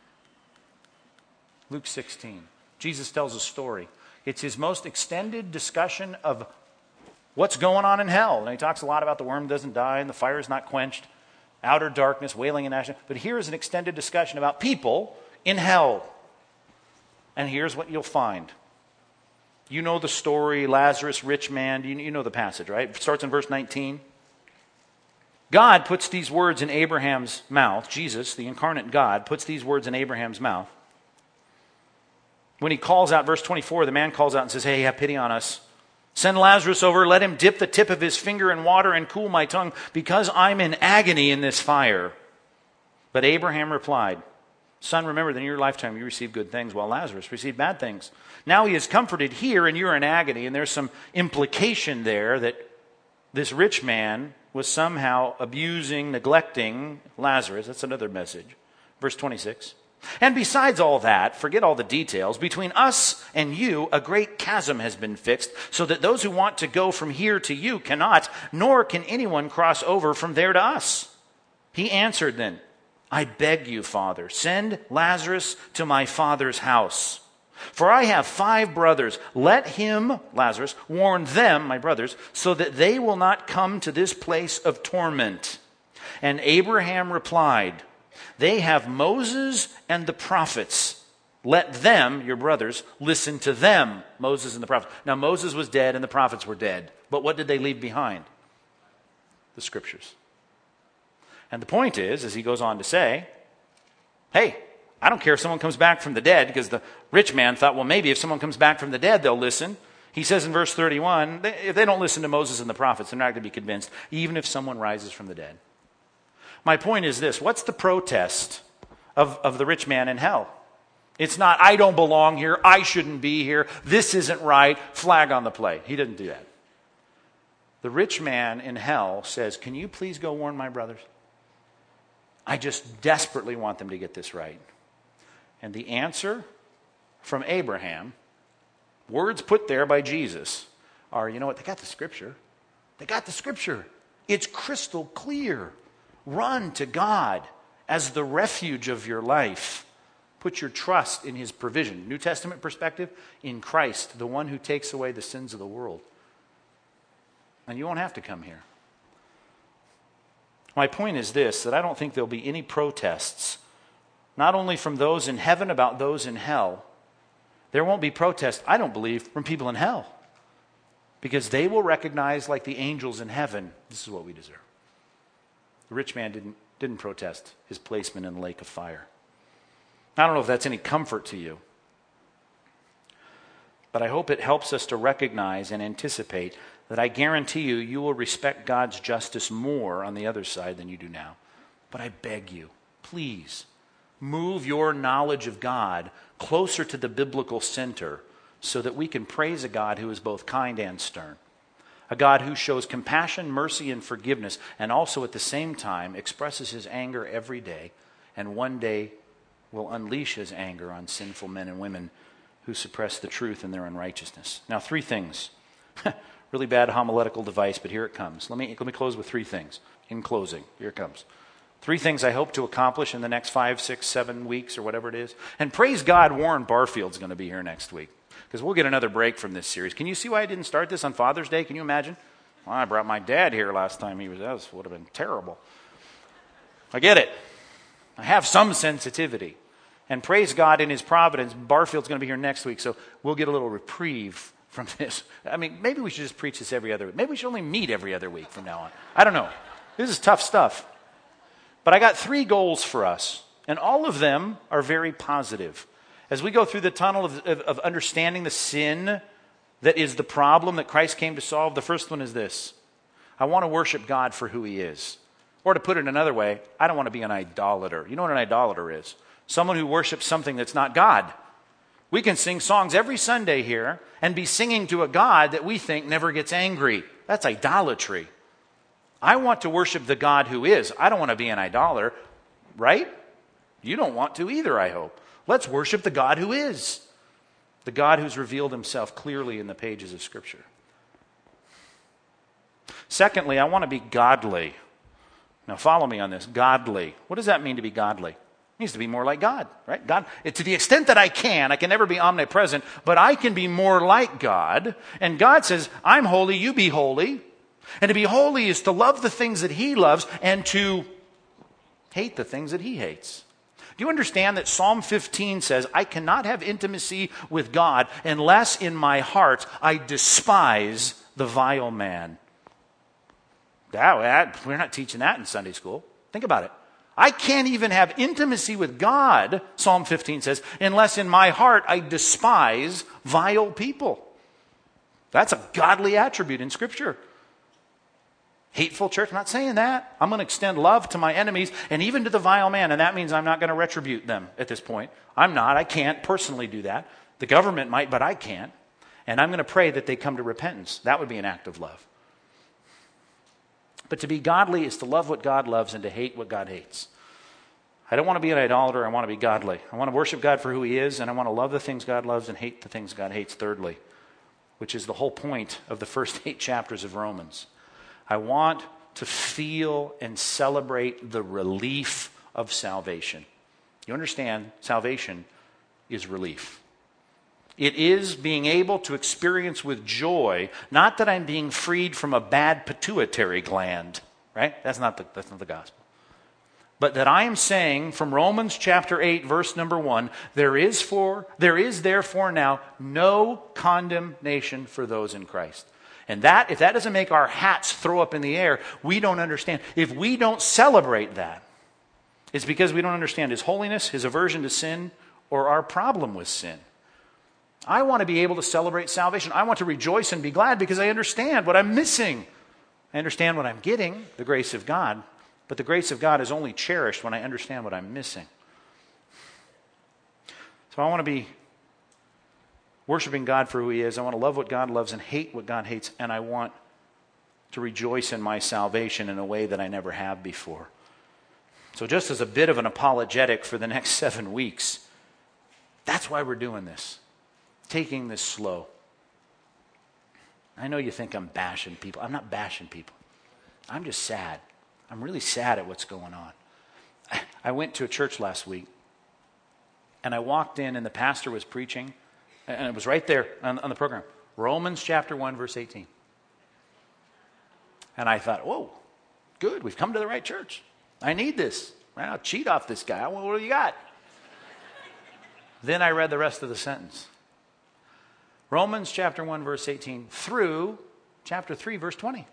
Luke sixteen. Jesus tells a story. It's his most extended discussion of what's going on in hell. And he talks a lot about the worm doesn't die and the fire is not quenched, outer darkness, wailing and gnashing. But here is an extended discussion about people in hell. And here's what you'll find. You know the story, Lazarus, rich man. You, you know the passage, right? It starts in verse nineteen. God puts these words in Abraham's mouth. Jesus, the incarnate God, puts these words in Abraham's mouth. When he calls out, verse twenty-four, the man calls out and says, hey, have pity on us. Send Lazarus over, let him dip the tip of his finger in water and cool my tongue, because I'm in agony in this fire. But Abraham replied, son, remember that in your lifetime you received good things, while Lazarus received bad things. Now he is comforted here, and you're in agony. And there's some implication there that this rich man was somehow abusing, neglecting Lazarus. That's another message. Verse twenty-six. And besides all that, forget all the details, between us and you a great chasm has been fixed, so that those who want to go from here to you cannot, nor can anyone cross over from there to us. He answered then, I beg you, Father, send Lazarus to my father's house. For I have five brothers. Let him, Lazarus, warn them, my brothers, so that they will not come to this place of torment. And Abraham replied, they have Moses and the prophets. Let them, your brothers, listen to them, Moses and the prophets. Now Moses was dead and the prophets were dead. But what did they leave behind? The scriptures. And the point is, as he goes on to say, hey, I don't care if someone comes back from the dead, because the rich man thought, well, maybe if someone comes back from the dead, they'll listen. He says in verse thirty-one, if they don't listen to Moses and the prophets, they're not going to be convinced, even if someone rises from the dead. My point is this, what's the protest of, of the rich man in hell? It's not, I don't belong here, I shouldn't be here, this isn't right, flag on the plate. He didn't do that. The rich man in hell says, can you please go warn my brothers? I just desperately want them to get this right. And the answer from Abraham, words put there by Jesus, are, you know what, they got the scripture. They got the scripture. It's crystal clear. Run to God as the refuge of your life. Put your trust in his provision. New Testament perspective, in Christ, the one who takes away the sins of the world. And you won't have to come here. My point is this, that I don't think there'll be any protests, not only from those in heaven about those in hell. There won't be protests, I don't believe, from people in hell. Because they will recognize, like the angels in heaven, this is what we deserve. The rich man didn't, didn't protest his placement in the lake of fire. I don't know if that's any comfort to you. But I hope it helps us to recognize and anticipate that I guarantee you, you will respect God's justice more on the other side than you do now. But I beg you, please, move your knowledge of God closer to the biblical center so that we can praise a God who is both kind and stern. A God who shows compassion, mercy, and forgiveness, and also at the same time expresses his anger every day, and one day will unleash his anger on sinful men and women who suppress the truth in their unrighteousness. Now, three things. Really bad homiletical device, but here it comes. Let me, let me close with three things. In closing, here it comes. Three things I hope to accomplish in the next five, six, seven weeks or whatever it is. And praise God, Warren Barfield's going to be here next week. Because we'll get another break from this series. Can you see why I didn't start this on Father's Day? Can you imagine? Well, I brought my dad here last time he was, that would have been terrible. I get it. I have some sensitivity. And praise God in his providence, Barfield's going to be here next week, so we'll get a little reprieve from this. I mean, maybe we should just preach this every other week. Maybe we should only meet every other week from now on. I don't know. This is tough stuff. But I got three goals for us, and all of them are very positive. As we go through the tunnel of, of, of understanding the sin that is the problem that Christ came to solve, the first one is this. I want to worship God for who he is. Or to put it another way, I don't want to be an idolater. You know what an idolater is? Someone who worships something that's not God. We can sing songs every Sunday here and be singing to a God that we think never gets angry. That's idolatry. I want to worship the God who is. I don't want to be an idolater, right? You don't want to either, I hope. Let's worship the God who is. The God who's revealed himself clearly in the pages of Scripture. Secondly, I want to be godly. Now follow me on this. Godly. What does that mean to be godly? It means to be more like God, right? God, to the extent that I can, I can never be omnipresent, but I can be more like God. And God says, I'm holy, you be holy. And to be holy is to love the things that he loves and to hate the things that he hates. Do you understand that Psalm fifteen says, I cannot have intimacy with God unless in my heart I despise the vile man? That, that, we're not teaching that in Sunday school. Think about it. I can't even have intimacy with God, Psalm fifteen says, unless in my heart I despise vile people. That's a godly attribute in Scripture. Hateful church, I'm not saying that. I'm going to extend love to my enemies and even to the vile man, and that means I'm not going to retribute them at this point. I'm not. I can't personally do that. The government might, but I can't. And I'm going to pray that they come to repentance. That would be an act of love. But to be godly is to love what God loves and to hate what God hates. I don't want to be an idolater. I want to be godly. I want to worship God for who he is, and I want to love the things God loves and hate the things God hates, thirdly, which is the whole point of the first eight chapters of Romans. I want to feel and celebrate the relief of salvation. You understand, salvation is relief. It is being able to experience with joy, not that I'm being freed from a bad pituitary gland, right? That's not the, that's not the gospel. But that I am saying from Romans chapter eight, verse number one, there is for, there is therefore now no condemnation for those in Christ. And that, if that doesn't make our hats throw up in the air, we don't understand. If we don't celebrate that, it's because we don't understand his holiness, his aversion to sin, or our problem with sin. I want to be able to celebrate salvation. I want to rejoice and be glad because I understand what I'm missing. I understand what I'm getting, the grace of God. But the grace of God is only cherished when I understand what I'm missing. So I want to be worshiping God for who he is. I want to love what God loves and hate what God hates. And I want to rejoice in my salvation in a way that I never have before. So just as a bit of an apologetic for the next seven weeks, that's why we're doing this. Taking this slow. I know you think I'm bashing people. I'm not bashing people. I'm just sad. I'm really sad at what's going on. I went to a church last week, and I walked in, and the pastor was preaching, and it was right there on, on the program. Romans chapter one, verse eighteen. And I thought, whoa, good, we've come to the right church. I need this. Right? I'll cheat off this guy. What do you got? Then I read the rest of the sentence. Romans chapter one, verse eighteen, through chapter three, verse twenty.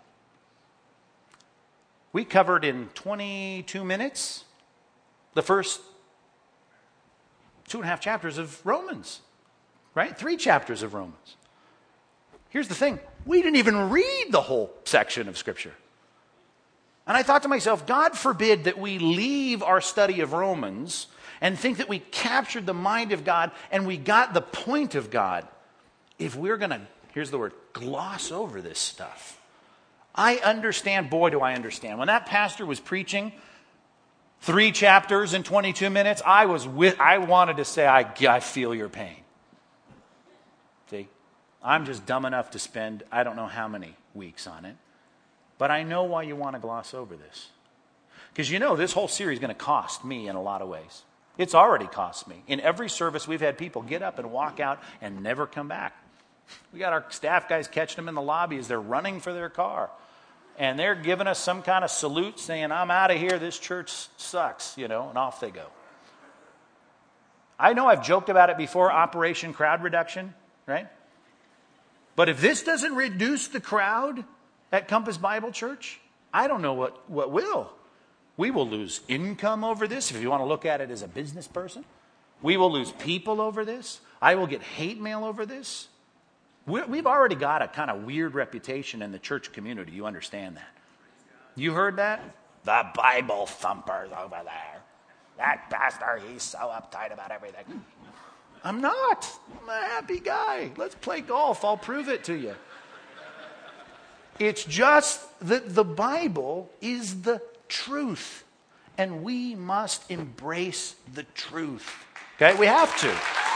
We covered in twenty-two minutes the first two and a half chapters of Romans, right? Three chapters of Romans. Here's the thing. We didn't even read the whole section of Scripture. And I thought to myself, God forbid that we leave our study of Romans and think that we captured the mind of God and we got the point of God. If we're going to, here's the word, gloss over this stuff. I understand, boy, do I understand. When that pastor was preaching three chapters in twenty-two minutes, I was with, I wanted to say, I, I feel your pain. See? I'm just dumb enough to spend, I don't know how many weeks on it. But I know why you want to gloss over this. Because you know, this whole series is going to cost me in a lot of ways. It's already cost me. In every service, we've had people get up and walk out and never come back. We got our staff guys catching them in the lobby as they're running for their car. And they're giving us some kind of salute saying, I'm out of here, this church sucks, you know, and off they go. I know I've joked about it before, Operation Crowd Reduction, right? But if this doesn't reduce the crowd at Compass Bible Church, I don't know what, what will. We will lose income over this, if you want to look at it as a business person. We will lose people over this. I will get hate mail over this. We're, we've already got a kind of weird reputation in the church community. You understand that? You heard that? The Bible thumpers over there. That pastor, he's so uptight about everything. I'm not. I'm a happy guy. Let's play golf. I'll prove it to you. It's just that the Bible is the truth. And we must embrace the truth. Okay? We have to.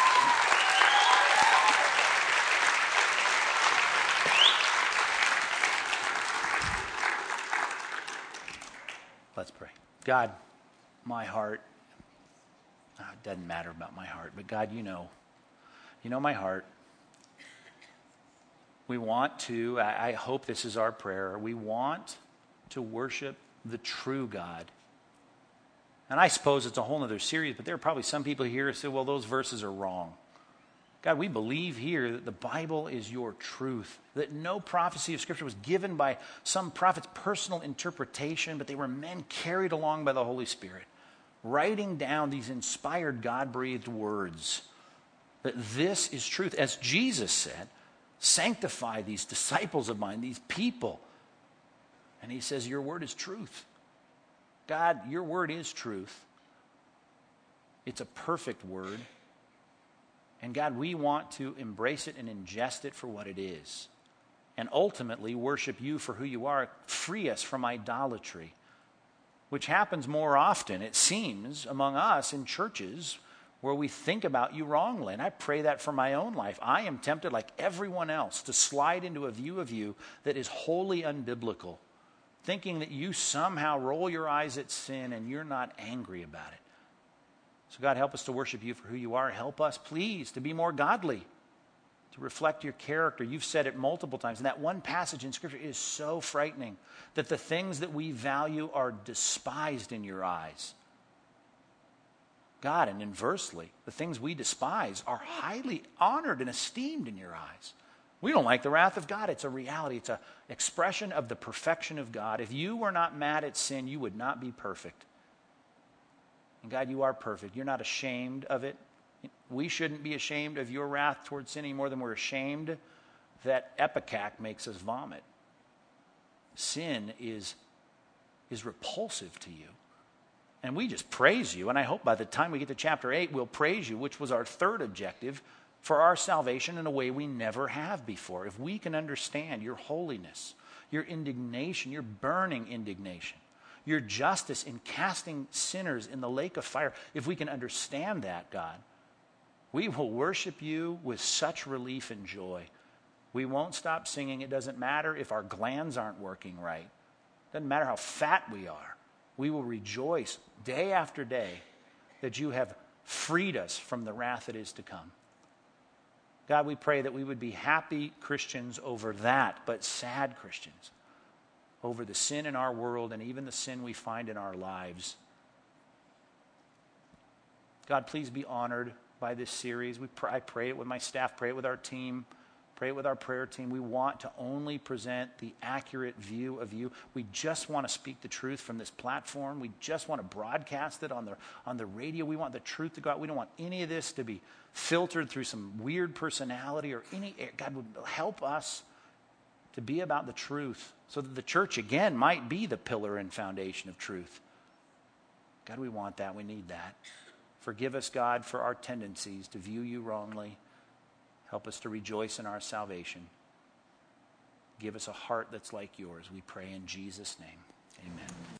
Let's pray. God, my heart, oh, it doesn't matter about my heart, but God, you know. You know my heart. We want to, I, I hope this is our prayer, we want to worship the true God. And I suppose it's a whole other series, but there are probably some people here who say, well, those verses are wrong. God, we believe here that the Bible is your truth, that no prophecy of Scripture was given by some prophet's personal interpretation, but they were men carried along by the Holy Spirit, writing down these inspired, God-breathed words, that this is truth. As Jesus said, sanctify these disciples of mine, these people. And he says, your word is truth. God, your word is truth. It's a perfect word. And God, we want to embrace it and ingest it for what it is. And ultimately worship you for who you are. Free us from idolatry, which happens more often, it seems, among us in churches where we think about you wrongly. And I pray that for my own life. I am tempted, like everyone else, to slide into a view of you that is wholly unbiblical, thinking that you somehow roll your eyes at sin and you're not angry about it. So God, help us to worship you for who you are. Help us, please, to be more godly, to reflect your character. You've said it multiple times. And that one passage in Scripture is so frightening, that the things that we value are despised in your eyes. God, and inversely, the things we despise are highly honored and esteemed in your eyes. We don't like the wrath of God. It's a reality. It's an expression of the perfection of God. If you were not mad at sin, you would not be perfect. And God, you are perfect. You're not ashamed of it. We shouldn't be ashamed of your wrath towards sin any more than we're ashamed that Ipecac makes us vomit. Sin is, is repulsive to you. And we just praise you. And I hope by the time we get to chapter eight, we'll praise you, which was our third objective, for our salvation in a way we never have before. If we can understand your holiness, your indignation, your burning indignation, your justice in casting sinners in the lake of fire, if we can understand that, God, we will worship you with such relief and joy. We won't stop singing. It doesn't matter if our glands aren't working right. It doesn't matter how fat we are. We will rejoice day after day that you have freed us from the wrath that is to come. God, we pray that we would be happy Christians over that, but sad Christians over the sin in our world and even the sin we find in our lives. God, please be honored by this series. We pray, I pray it with my staff, pray it with our team, pray it with our prayer team. We want to only present the accurate view of you. We just want to speak the truth from this platform. We just want to broadcast it on the, on the radio. We want the truth to go out. We don't want any of this to be filtered through some weird personality or any. God would help us to be about the truth so that the church, again, might be the pillar and foundation of truth. God, we want that. We need that. Forgive us, God, for our tendencies to view you wrongly. Help us to rejoice in our salvation. Give us a heart that's like yours. We pray in Jesus' name. Amen.